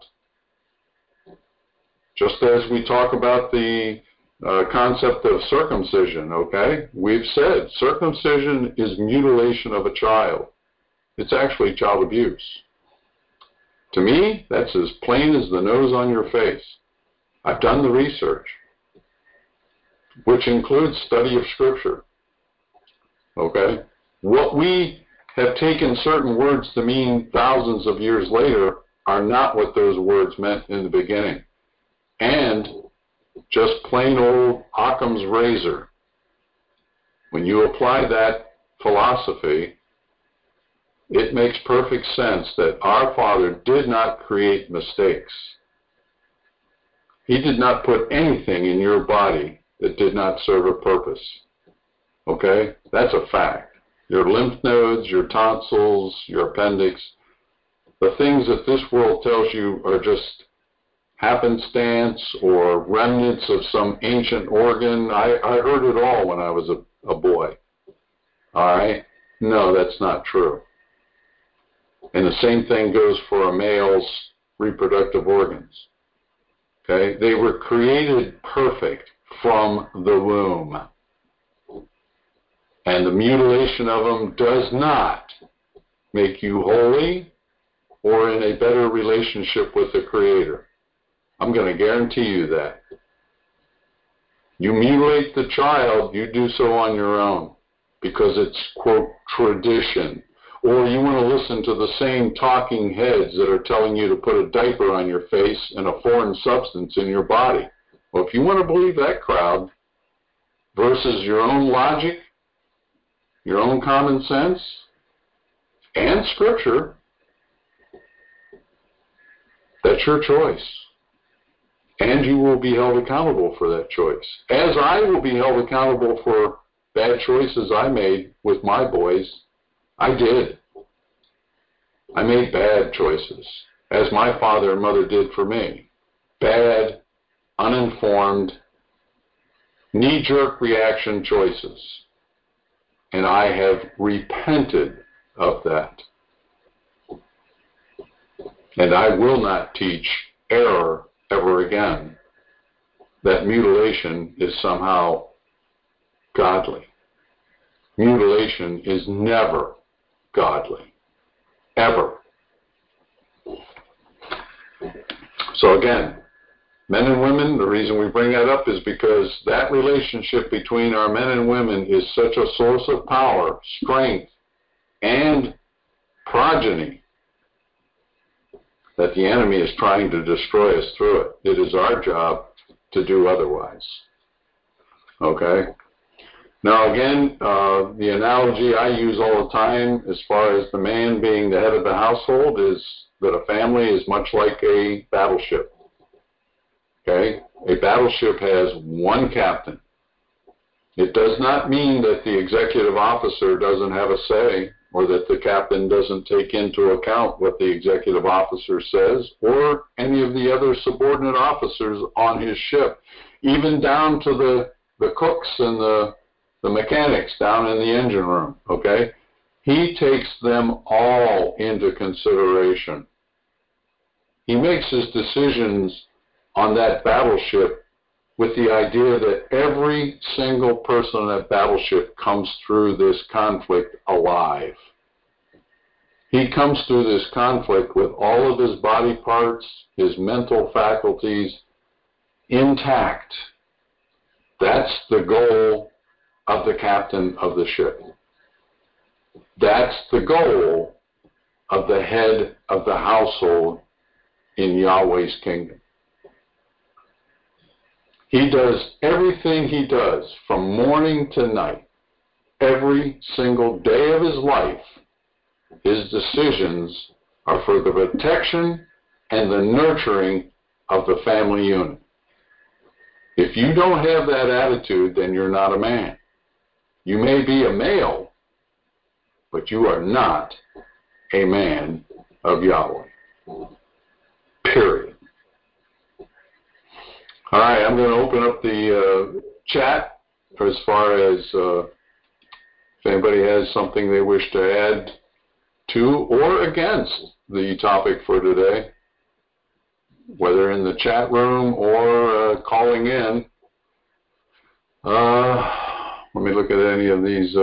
Just as we talk about the concept of circumcision, okay? We've said circumcision is mutilation of a child. It's actually child abuse. To me, that's as plain as the nose on your face. I've done the research, which includes study of Scripture. Okay? What we have taken certain words to mean thousands of years later are not what those words meant in the beginning. And just plain old Occam's razor. When you apply that philosophy, it makes perfect sense that our Father did not create mistakes. He did not put anything in your body that did not serve a purpose. Okay? That's a fact. Your lymph nodes, your tonsils, your appendix, the things that this world tells you are just happenstance or remnants of some ancient organ. I heard it all when I was a boy. All right? No, that's not true. And the same thing goes for a male's reproductive organs. Okay? They were created perfect from the womb. And the mutilation of them does not make you holy or in a better relationship with the Creator. I'm going to guarantee you that. You mutilate the child, you do so on your own because it's, quote, tradition. Or you want to listen to the same talking heads that are telling you to put a diaper on your face and a foreign substance in your body. Well, if you want to believe that crowd versus your own logic, your own common sense, and Scripture, that's your choice. And you will be held accountable for that choice. As I will be held accountable for bad choices I made with my boys. I did. I made bad choices, as my father and mother did for me. Bad, uninformed, knee-jerk reaction choices. And I have repented of that. And I will not teach error ever again, that mutilation is somehow godly. Mutilation is never godly. Ever. So again, men and women, the reason we bring that up is because that relationship between our men and women is such a source of power, strength, and progeny that the enemy is trying to destroy us through it. It is our job to do otherwise. Okay? Now again, the analogy I use all the time as far as the man being the head of the household is that a family is much like a battleship. Okay? A battleship has one captain. It does not mean that the executive officer doesn't have a say, or that the captain doesn't take into account what the executive officer says, or any of the other subordinate officers on his ship, even down to the cooks and the mechanics down in the engine room, okay? He takes them all into consideration. He makes his decisions on that battleship with the idea that every single person on that battleship comes through this conflict alive. He comes through this conflict with all of his body parts, his mental faculties intact. That's the goal of the captain of the ship. That's the goal of the head of the household in Yahweh's kingdom. He does everything he does from morning to night, every single day of his life. His decisions are for the protection and the nurturing of the family unit. If you don't have that attitude, then you're not a man. You may be a male, but you are not a man of Yahweh. Period. All right, I'm going to open up the chat as far as if anybody has something they wish to add to or against the topic for today, whether in the chat room or calling in. Let me look at any of these.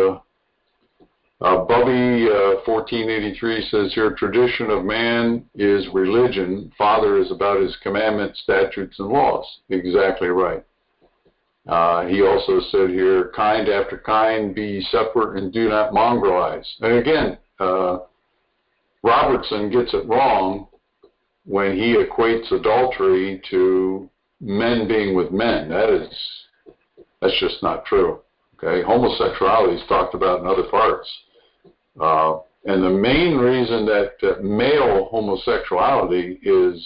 Bubby 1483 says here, tradition of man is religion. Father is about his commandments, statutes, and laws. Exactly right. He also said here, kind after kind, be separate and do not mongrelize. And again, Robertson gets it wrong when he equates adultery to men being with men. That's just not true. Okay, homosexuality is talked about in other parts. And the main reason that male homosexuality is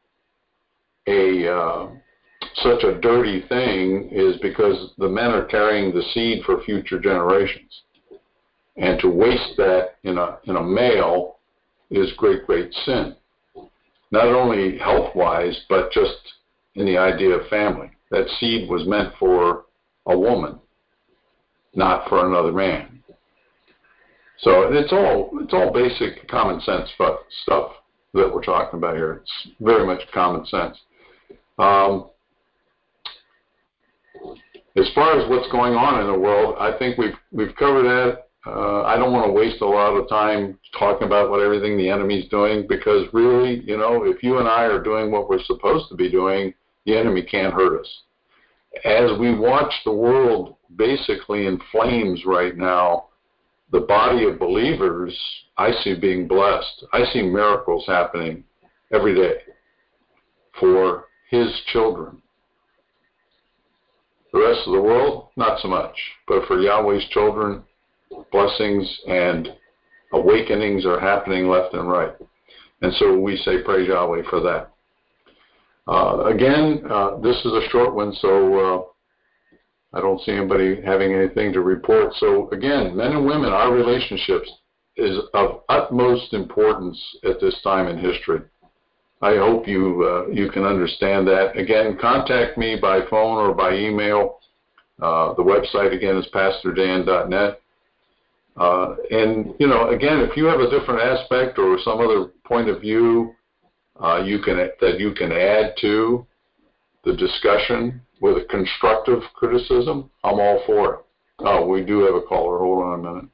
such a dirty thing is because the men are carrying the seed for future generations. And to waste that in a male is great, great sin. Not only health-wise, but just in the idea of family. That seed was meant for a woman, not for another man. So it's all basic common sense stuff that we're talking about here. It's very much common sense. As far as what's going on in the world, I think we've covered that. I don't want to waste a lot of time talking about what everything the enemy's doing, because really, if you and I are doing what we're supposed to be doing, the enemy can't hurt us. As we watch the world basically in flames right now, the body of believers I see being blessed. I see miracles happening every day for his children. The rest of the world, not so much. But for Yahweh's children, blessings and awakenings are happening left and right. And so we say praise Yahweh for that. Again, this is a short one, so I don't see anybody having anything to report. So again, men and women, our relationships is of utmost importance at this time in history. I hope you can understand that. Again, contact me by phone or by email. The website again is pastordan.net. And again, if you have a different aspect or some other point of view that you can add to the discussion with a constructive criticism, I'm all for it. Oh, we do have a caller. Hold on a minute.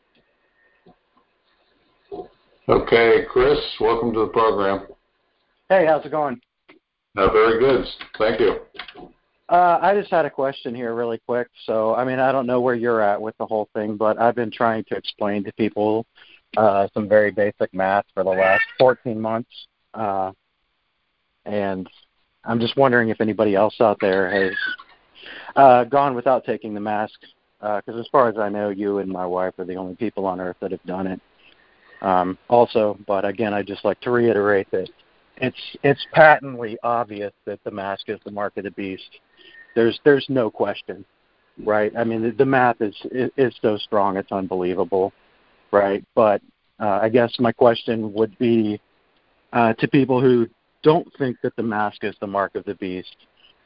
Okay, Chris, welcome to the program. Hey, how's it going? Very good. Thank you. I just had a question here really quick. So, I don't know where you're at with the whole thing, but I've been trying to explain to people some very basic math for the last 14 months. And I'm just wondering if anybody else out there has gone without taking the mask, because as far as I know, you and my wife are the only people on earth that have done it. Also, but again, I'd just like to reiterate that it's patently obvious that the mask is the mark of the beast. There's no question, right? I mean, the math is so strong, it's unbelievable, right? But I guess my question would be to people who don't think that the mask is the mark of the beast.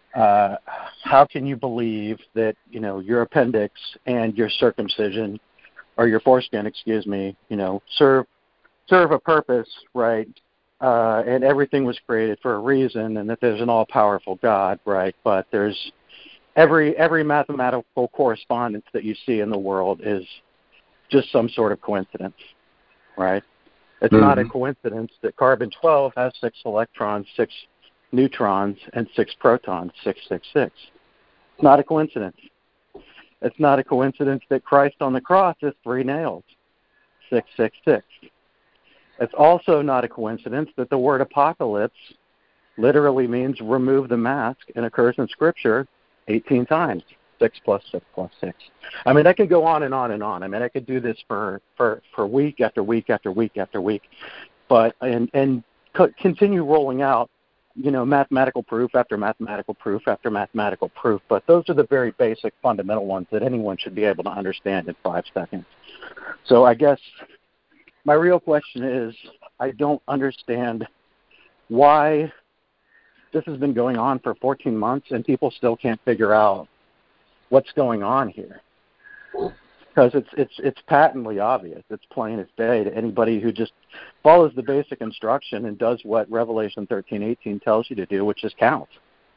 How can you believe that, your appendix and your circumcision, or your foreskin, serve a purpose, right? And everything was created for a reason, and that there's an all-powerful God, right? But there's every mathematical correspondence that you see in the world is just some sort of coincidence, right? It's not a coincidence that carbon-12 has 6 electrons, 6 neutrons, and 6 protons, 666. It's not a coincidence. It's not a coincidence that Christ on the cross has 3 nails, 666. It's also not a coincidence that the word apocalypse literally means remove the mask and occurs in Scripture 18 times, 6 plus 6 plus 6. I mean, I could go on and on and on. I mean, I could do this for week after week after week after week, but and continue rolling out, mathematical proof after mathematical proof after mathematical proof. But those are the very basic fundamental ones that anyone should be able to understand in 5 seconds. So I guess my real question is, I don't understand why this has been going on for 14 months and people still can't figure out what's going on here. Because it's patently obvious. It's plain as day to anybody who just follows the basic instruction and does what Revelation 13:18 tells you to do, which is count.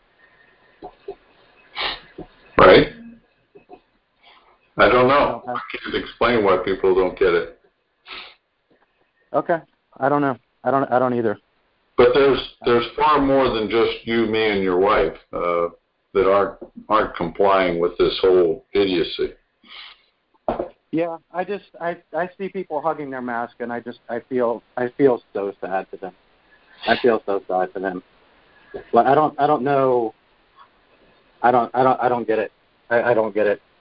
Right. I don't know. I can't explain why people don't get it. Okay. I don't know. I don't either. But there's far more than just you, me, and your wife that aren't complying with this whole idiocy. Yeah, I see people hugging their mask, and I feel so sad for them. I feel so sad for them. But I don't know. I don't get it. I don't get it.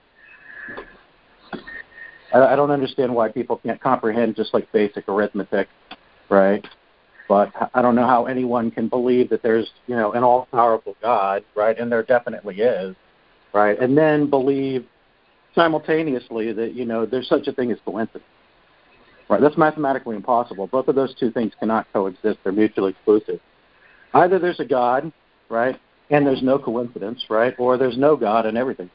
I don't understand why people can't comprehend just like basic arithmetic, right? But I don't know how anyone can believe that there's, an all-powerful God, right? And there definitely is, right? And then believe simultaneously that, there's such a thing as coincidence, right? That's mathematically impossible. Both of those two things cannot coexist. They're mutually exclusive. Either there's a God, right, and there's no coincidence, right? Or there's no God and everything.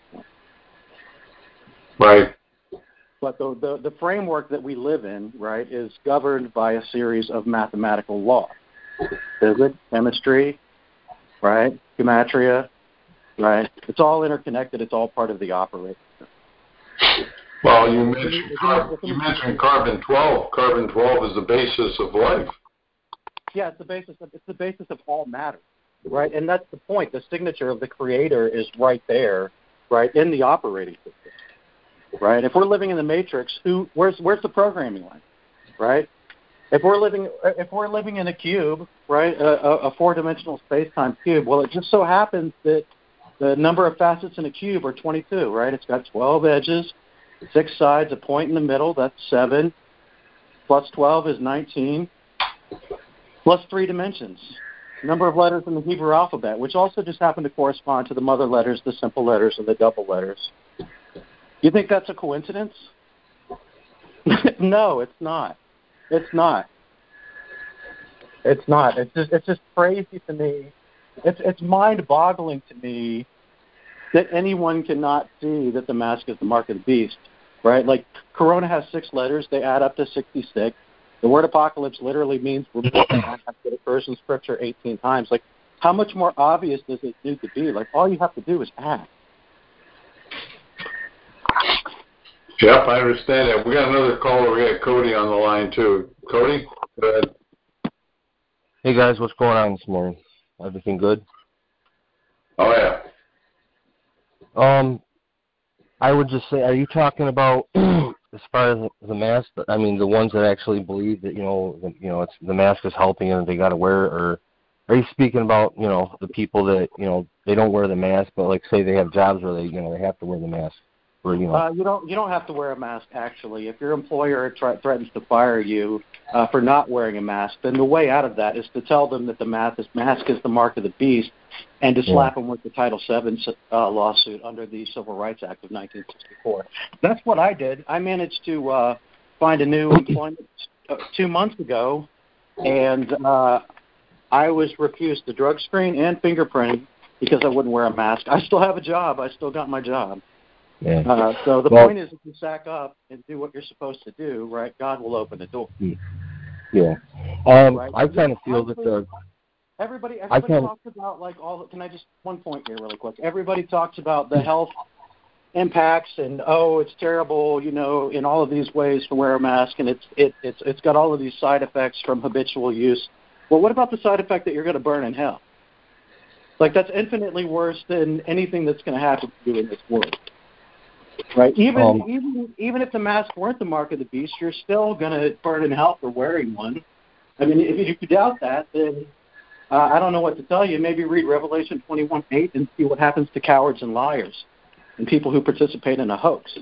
Right. But the framework that we live in, right, is governed by a series of mathematical laws. Physics, chemistry, right, gematria, right? It's all interconnected. It's all part of the operating system. Well, you mentioned carbon-12. Carbon-12 is the basis of life. Yeah, it's the basis of all matter, right? And that's the point. The signature of the Creator is right there, right, in the operating system. Right. If we're living in the Matrix, where's the programming line, right? If we're living in a cube, right, a 4-dimensional space-time cube, well, it just so happens that the number of facets in a cube are 22, right? It's got 12 edges, 6 sides, a point in the middle. That's 7. Plus 12 is 19. Plus 3 dimensions. Number of letters in the Hebrew alphabet, which also just happen to correspond to the mother letters, the simple letters, and the double letters. You think that's a coincidence? No, it's not. It's not. It's not. It's just crazy to me. It's mind-boggling to me that anyone cannot see that the mask is the mark of the beast, right? Like, Corona has 6 letters. They add up to 66. The word apocalypse literally means it occurs in Scripture 18 times. Like, how much more obvious does it need to be? Like, all you have to do is ask. Yep, I understand that. We got another caller. We got Cody on the line, too. Cody, go ahead. Hey, guys, what's going on this morning? Everything good? Oh, yeah. I would just say, are you talking about as far as the mask, I mean, the ones that actually believe that it's the mask is helping and they got to wear it, or are you speaking about the people that they don't wear the mask, but like say they have jobs where they they have to wear the mask, or You don't have to wear a mask actually. If your employer threatens to fire you for not wearing a mask, then the way out of that is to tell them that the mask is the mark of the beast, and to slap them with the Title VII lawsuit under the Civil Rights Act of 1964. That's what I did. I managed to find a new employment 2 months ago, and I was refused the drug screen and fingerprinting because I wouldn't wear a mask. I still have a job. I still got my job. Yeah. So the point is, if you sack up and do what you're supposed to do, right, God will open the door. Yeah. Right? I kind of feel that everybody talks about can I just one point here really quick? Everybody talks about the health impacts and it's terrible, in all of these ways to wear a mask, and it's got all of these side effects from habitual use. Well, what about the side effect that you're going to burn in hell? Like, that's infinitely worse than anything that's going to happen to you in this world. Right? Even if the mask weren't the mark of the beast, you're still going to burn in hell for wearing one. I mean, if you doubt that, then I don't know what to tell you. Maybe read Revelation 21:8 and see what happens to cowards and liars and people who participate in a hoax.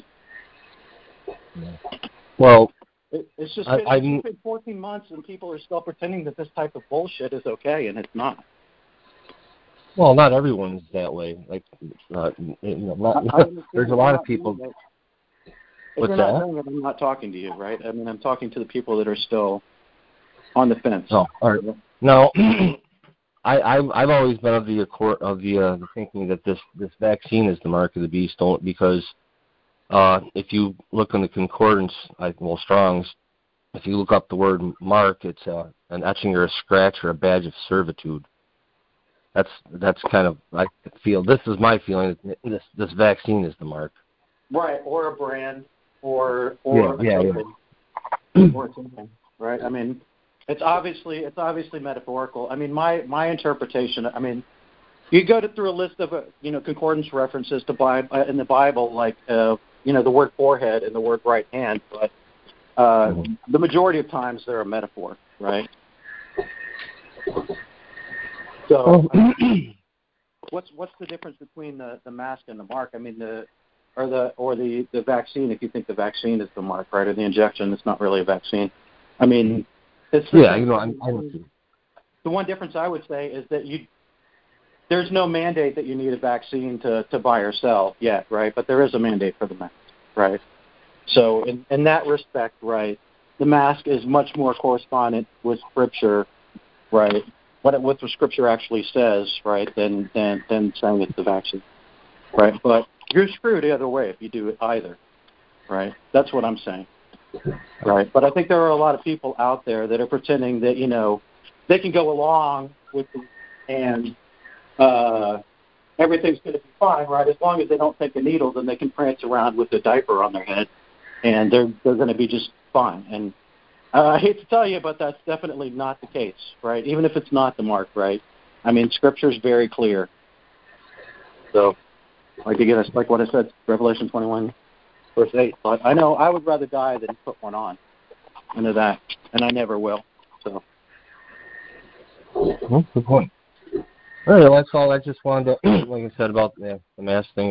Well, it's just been 14 months and people are still pretending that this type of bullshit is okay, and it's not. Well, not everyone's that way. Like, there's a lot of people. If you're not saying it, I'm not talking to you, right? I mean, I'm talking to the people that are still on the fence. Oh, all right. No, I've always been of the thinking that this vaccine is the mark of the beast. Because if you look in the concordance, Strong's, if you look up the word mark, it's an etching or a scratch or a badge of servitude. That's kind of, I feel, this is my feeling, that this vaccine is the mark. Right, or a brand, or a token, or something, right? I mean, it's obviously metaphorical. I mean, my interpretation, I mean, you go through a list of concordance references to in the Bible, like the word forehead and the word right hand, but the majority of times they're a metaphor, right? So, what's the difference between the mask and the mark? I mean, the vaccine. If you think the vaccine is the mark, right, or the injection, it's not really a vaccine. I mean, it's the one difference I would say is that there's no mandate that you need a vaccine to buy or sell yet, right? But there is a mandate for the mask, right? So in that respect, right, the mask is much more correspondent with Scripture, right? What the Scripture actually says, right, than saying it's the vaccine, right? But you're screwed either way if you do it either, right? That's what I'm saying, right? But I think there are a lot of people out there that are pretending that they can go along with it and everything's going to be fine, right? As long as they don't take a needle, then they can prance around with a diaper on their head, and they're going to be just fine. And I hate to tell you, but that's definitely not the case, right? Even if it's not the mark, right? I mean, Scripture's very clear. So, like what I said, Revelation 21, verse 8. But I know I would rather die than put one on. I know that, and I never will. So. Well, good point. All right, that's all I just wanted to, like I said about the mask thing.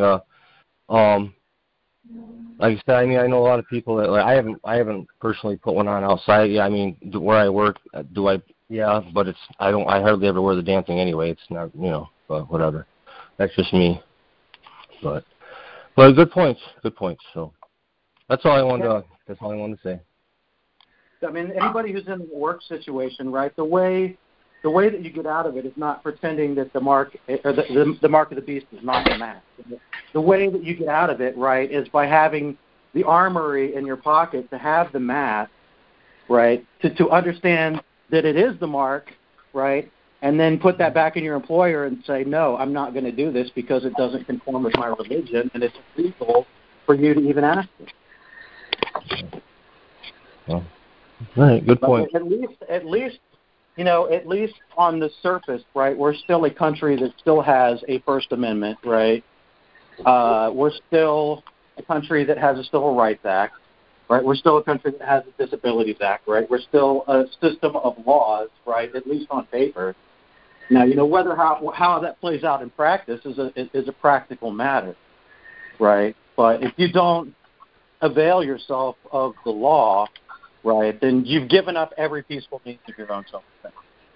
Like I said, I mean, I know a lot of people that I haven't personally put one on outside. Yeah, I mean, where I work, do I? Yeah, but I hardly ever wear the damn thing anyway. It's not, but whatever. That's just me. But good points. So that's all I wanted to say. I mean, anybody who's in a work situation, right? The way that you get out of it is not pretending that the mark or the mark of the beast is not the mask. The way that you get out of it, right, is by having the armory in your pocket to have the mask, right, to understand that it is the mark, right, and then put that back in your employer and say, no, I'm not going to do this because it doesn't conform with my religion, and it's illegal for you to even ask it. Well, all right, good point. But at least on the surface, right, we're still a country that still has a First Amendment, right? We're still a country that has a Civil Rights Act, right? We're still a country that has a Disabilities Act, right? We're still a system of laws, right, at least on paper. Now, whether how that plays out in practice is a practical matter, right? But if you don't avail yourself of the law, right, then you've given up every peaceful means of your own self-defense.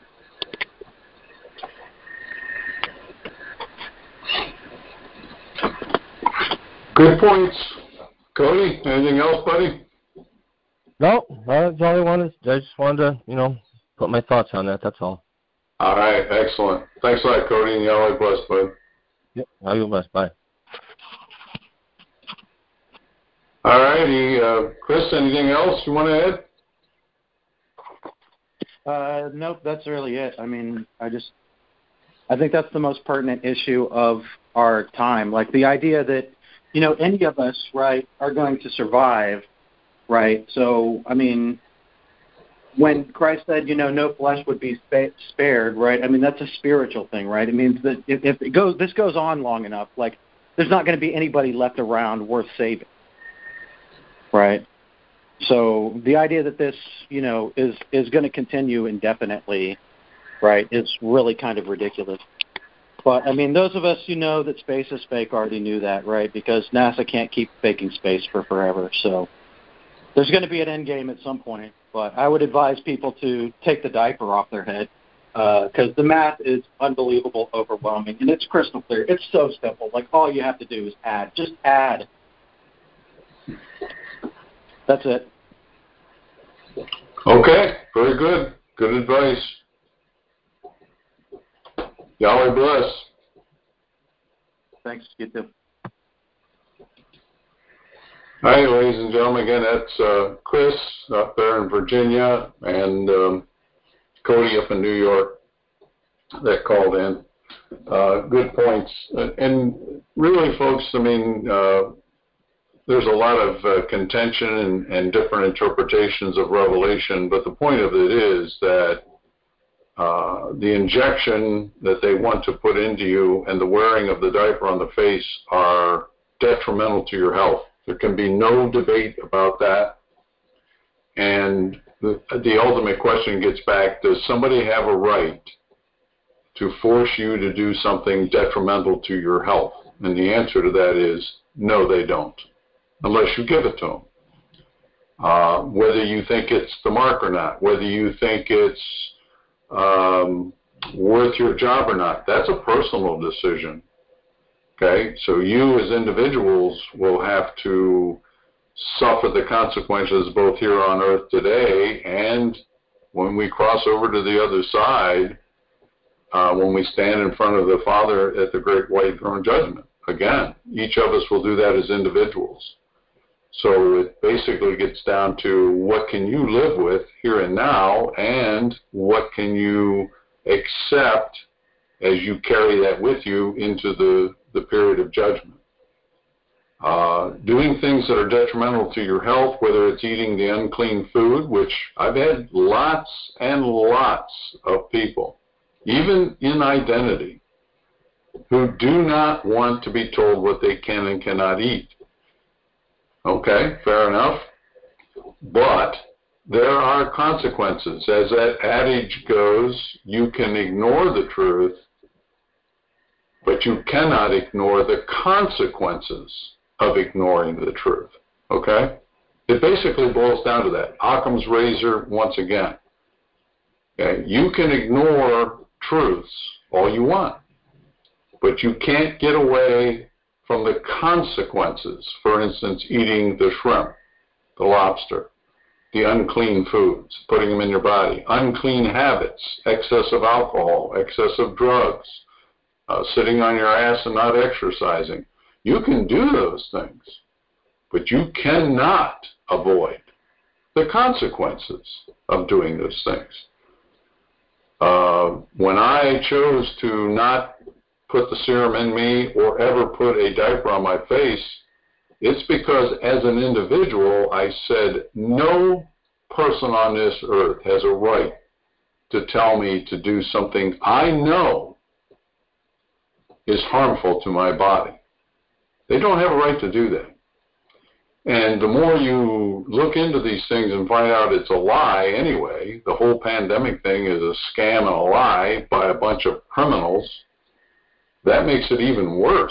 Good points. Cody, anything else, buddy? No, that's all I wanted. I just wanted to, put my thoughts on that. That's all. All right, excellent. Thanks a lot, Cody, and Yahweh bless, bud. Yep, Yahweh bless. Bye. All righty, Chris, anything else you want to add? Nope, that's really it. I mean, I think that's the most pertinent issue of our time. Like the idea that, any of us, right, are going to survive, right? So, I mean, when Christ said, no flesh would be spared, right? I mean, that's a spiritual thing, right? It means that if this goes on long enough, like, there's not going to be anybody left around worth saving, right? So the idea that this, is going to continue indefinitely, right, is really kind of ridiculous. But, I mean, those of us who know that space is fake already knew that, right, because NASA can't keep faking space for forever. So there's going to be an end game at some point. But I would advise people to take the diaper off their head because the math is unbelievable, overwhelming, and it's crystal clear. It's so simple. Like, all you have to do is add. Just add. That's it. Okay, very good. Good advice. Yahweh bless. Thanks. You too. All right, ladies and gentlemen, again, that's Chris up there in Virginia and Cody up in New York that called in. Good points. And really, folks, I mean, there's a lot of contention and different interpretations of Revelation, but the point of it is that the injection that they want to put into you and the wearing of the diaper on the face are detrimental to your health. There can be no debate about that. And the ultimate question gets back, does somebody have a right to force you to do something detrimental to your health? And the answer to that is no, they don't, unless you give it to them. Whether you think it's the mark or not, whether you think it's worth your job or not, that's a personal decision. Okay, so you as individuals will have to suffer the consequences both here on earth today and when we cross over to the other side, when we stand in front of the Father at the great white throne judgment. Again, each of us will do that as individuals. So it basically gets down to what can you live with here and now, and what can you accept as you carry that with you into the period of judgment. Doing things that are detrimental to your health, whether it's eating the unclean food, which I've had lots and lots of people, even in identity, who do not want to be told what they can and cannot eat. Okay, fair enough. But there are consequences. As that adage goes, you can ignore the truth, but you cannot ignore the consequences of ignoring the truth. Okay? It basically boils down to that. Occam's razor once again. Okay? You can ignore truths all you want, but you can't get away from the consequences. For instance, eating the shrimp, the lobster, the unclean foods, putting them in your body, unclean habits, excess of alcohol, excess of drugs, sitting on your ass and not exercising. You can do those things, but you cannot avoid the consequences of doing those things. When I chose to not put the serum in me or ever put a diaper on my face, it's because as an individual, I said, no person on this earth has a right to tell me to do something I know is harmful to my body. They don't have a right to do that. And the more you look into these things and find out it's a lie anyway, the whole pandemic thing is a scam and a lie by a bunch of criminals, that makes it even worse.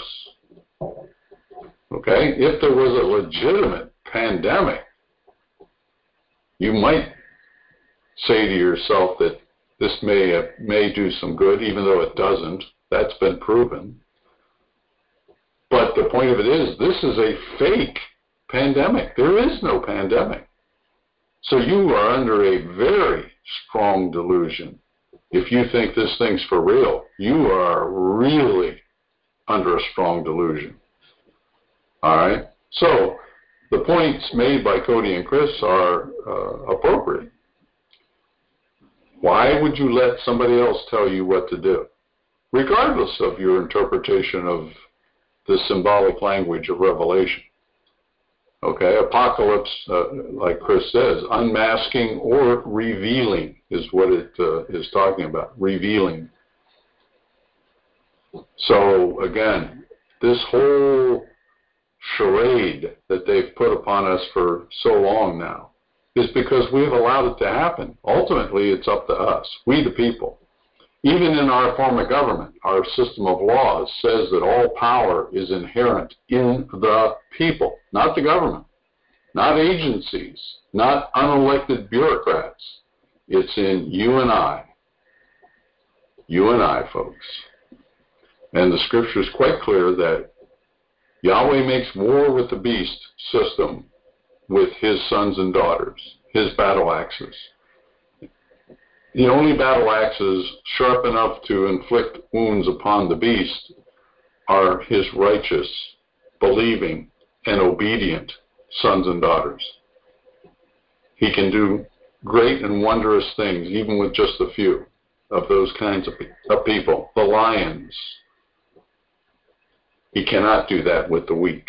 Okay? If there was a legitimate pandemic, you might say to yourself that this may do some good, even though it doesn't. That's been proven. But the point of it is, this is a fake pandemic. There is no pandemic. So you are under a very strong delusion. If you think this thing's for real, you are really under a strong delusion. All right? So the points made by Cody and Chris are appropriate. Why would you let somebody else tell you what to do, regardless of your interpretation of the symbolic language of Revelation? Okay, apocalypse, like Chris says, unmasking or revealing is what it is talking about, revealing. So again, this whole charade that they've put upon us for so long now is because we've allowed it to happen. Ultimately, it's up to us, we the people. Even in our form of government, our system of laws says that all power is inherent in the people, not the government, not agencies, not unelected bureaucrats. It's in you and I. You and I, folks. And the scripture is quite clear that Yahweh makes war with the beast system with his sons and daughters, his battle axes. The only battle axes sharp enough to inflict wounds upon the beast are his righteous, believing, and obedient sons and daughters. He can do great and wondrous things, even with just a few of those kinds of people. The lions. He cannot do that with the weak.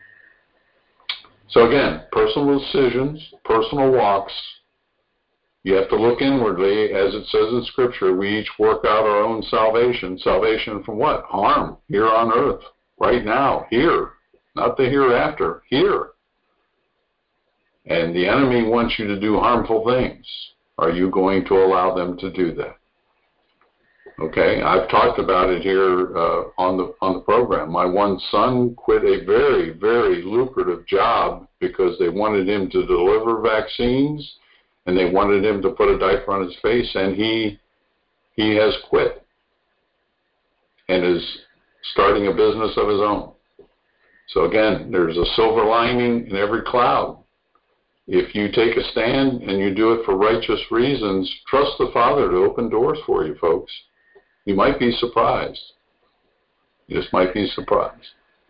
So again, personal decisions, personal walks. You have to look inwardly. As it says in Scripture, we each work out our own salvation. Salvation from what? Harm here on earth, right now, here. Not the hereafter, here. And the enemy wants you to do harmful things. Are you going to allow them to do that? Okay, I've talked about it here on the program. My one son quit a very, very lucrative job because they wanted him to deliver vaccines and they wanted him to put a diaper on his face, and he has quit and is starting a business of his own. So again, there's a silver lining in every cloud. If you take a stand and you do it for righteous reasons, trust the Father to open doors for you, folks. You might be surprised. You just might be surprised.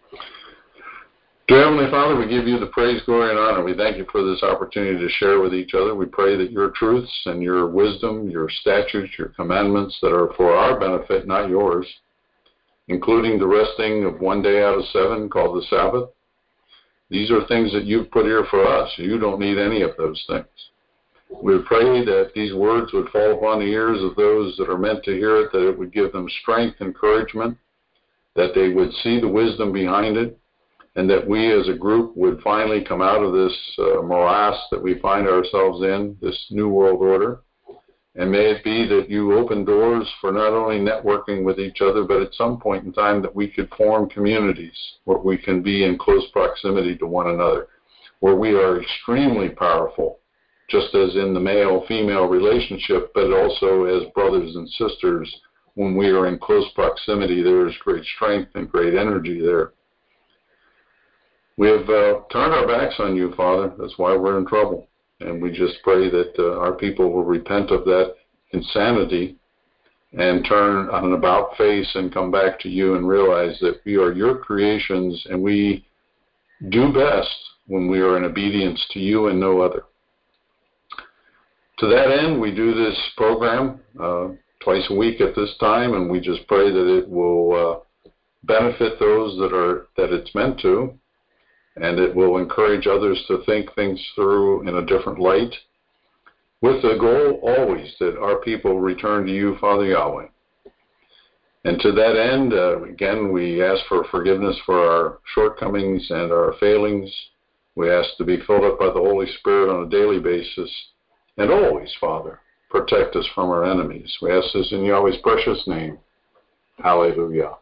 Dear Heavenly Father, we give you the praise, glory, and honor. We thank you for this opportunity to share with each other. We pray that your truths and your wisdom, your statutes, your commandments that are for our benefit, not yours, including the resting of one day out of 7 called the Sabbath, these are things that you've put here for us. You don't need any of those things. We pray that these words would fall upon the ears of those that are meant to hear it, that it would give them strength, encouragement, that they would see the wisdom behind it, and that we as a group would finally come out of this morass that we find ourselves in, this new world order. And may it be that you open doors for not only networking with each other, but at some point in time that we could form communities where we can be in close proximity to one another, where we are extremely powerful, just as in the male-female relationship, but also as brothers and sisters. When we are in close proximity, there is great strength and great energy there. We have turned our backs on you, Father. That's why we're in trouble. And we just pray that our people will repent of that insanity and turn on an about face and come back to you and realize that we are your creations and we do best when we are in obedience to you and no other. To that end, we do this program twice a week at this time, and we just pray that it will benefit those that it's meant to, and it will encourage others to think things through in a different light, with the goal always that our people return to you, Father Yahweh. And to that end, again, we ask for forgiveness for our shortcomings and our failings, We ask to be filled up by the Holy Spirit on a daily basis. And always, Father, protect us from our enemies. We ask this in Yahweh's precious name. Hallelujah.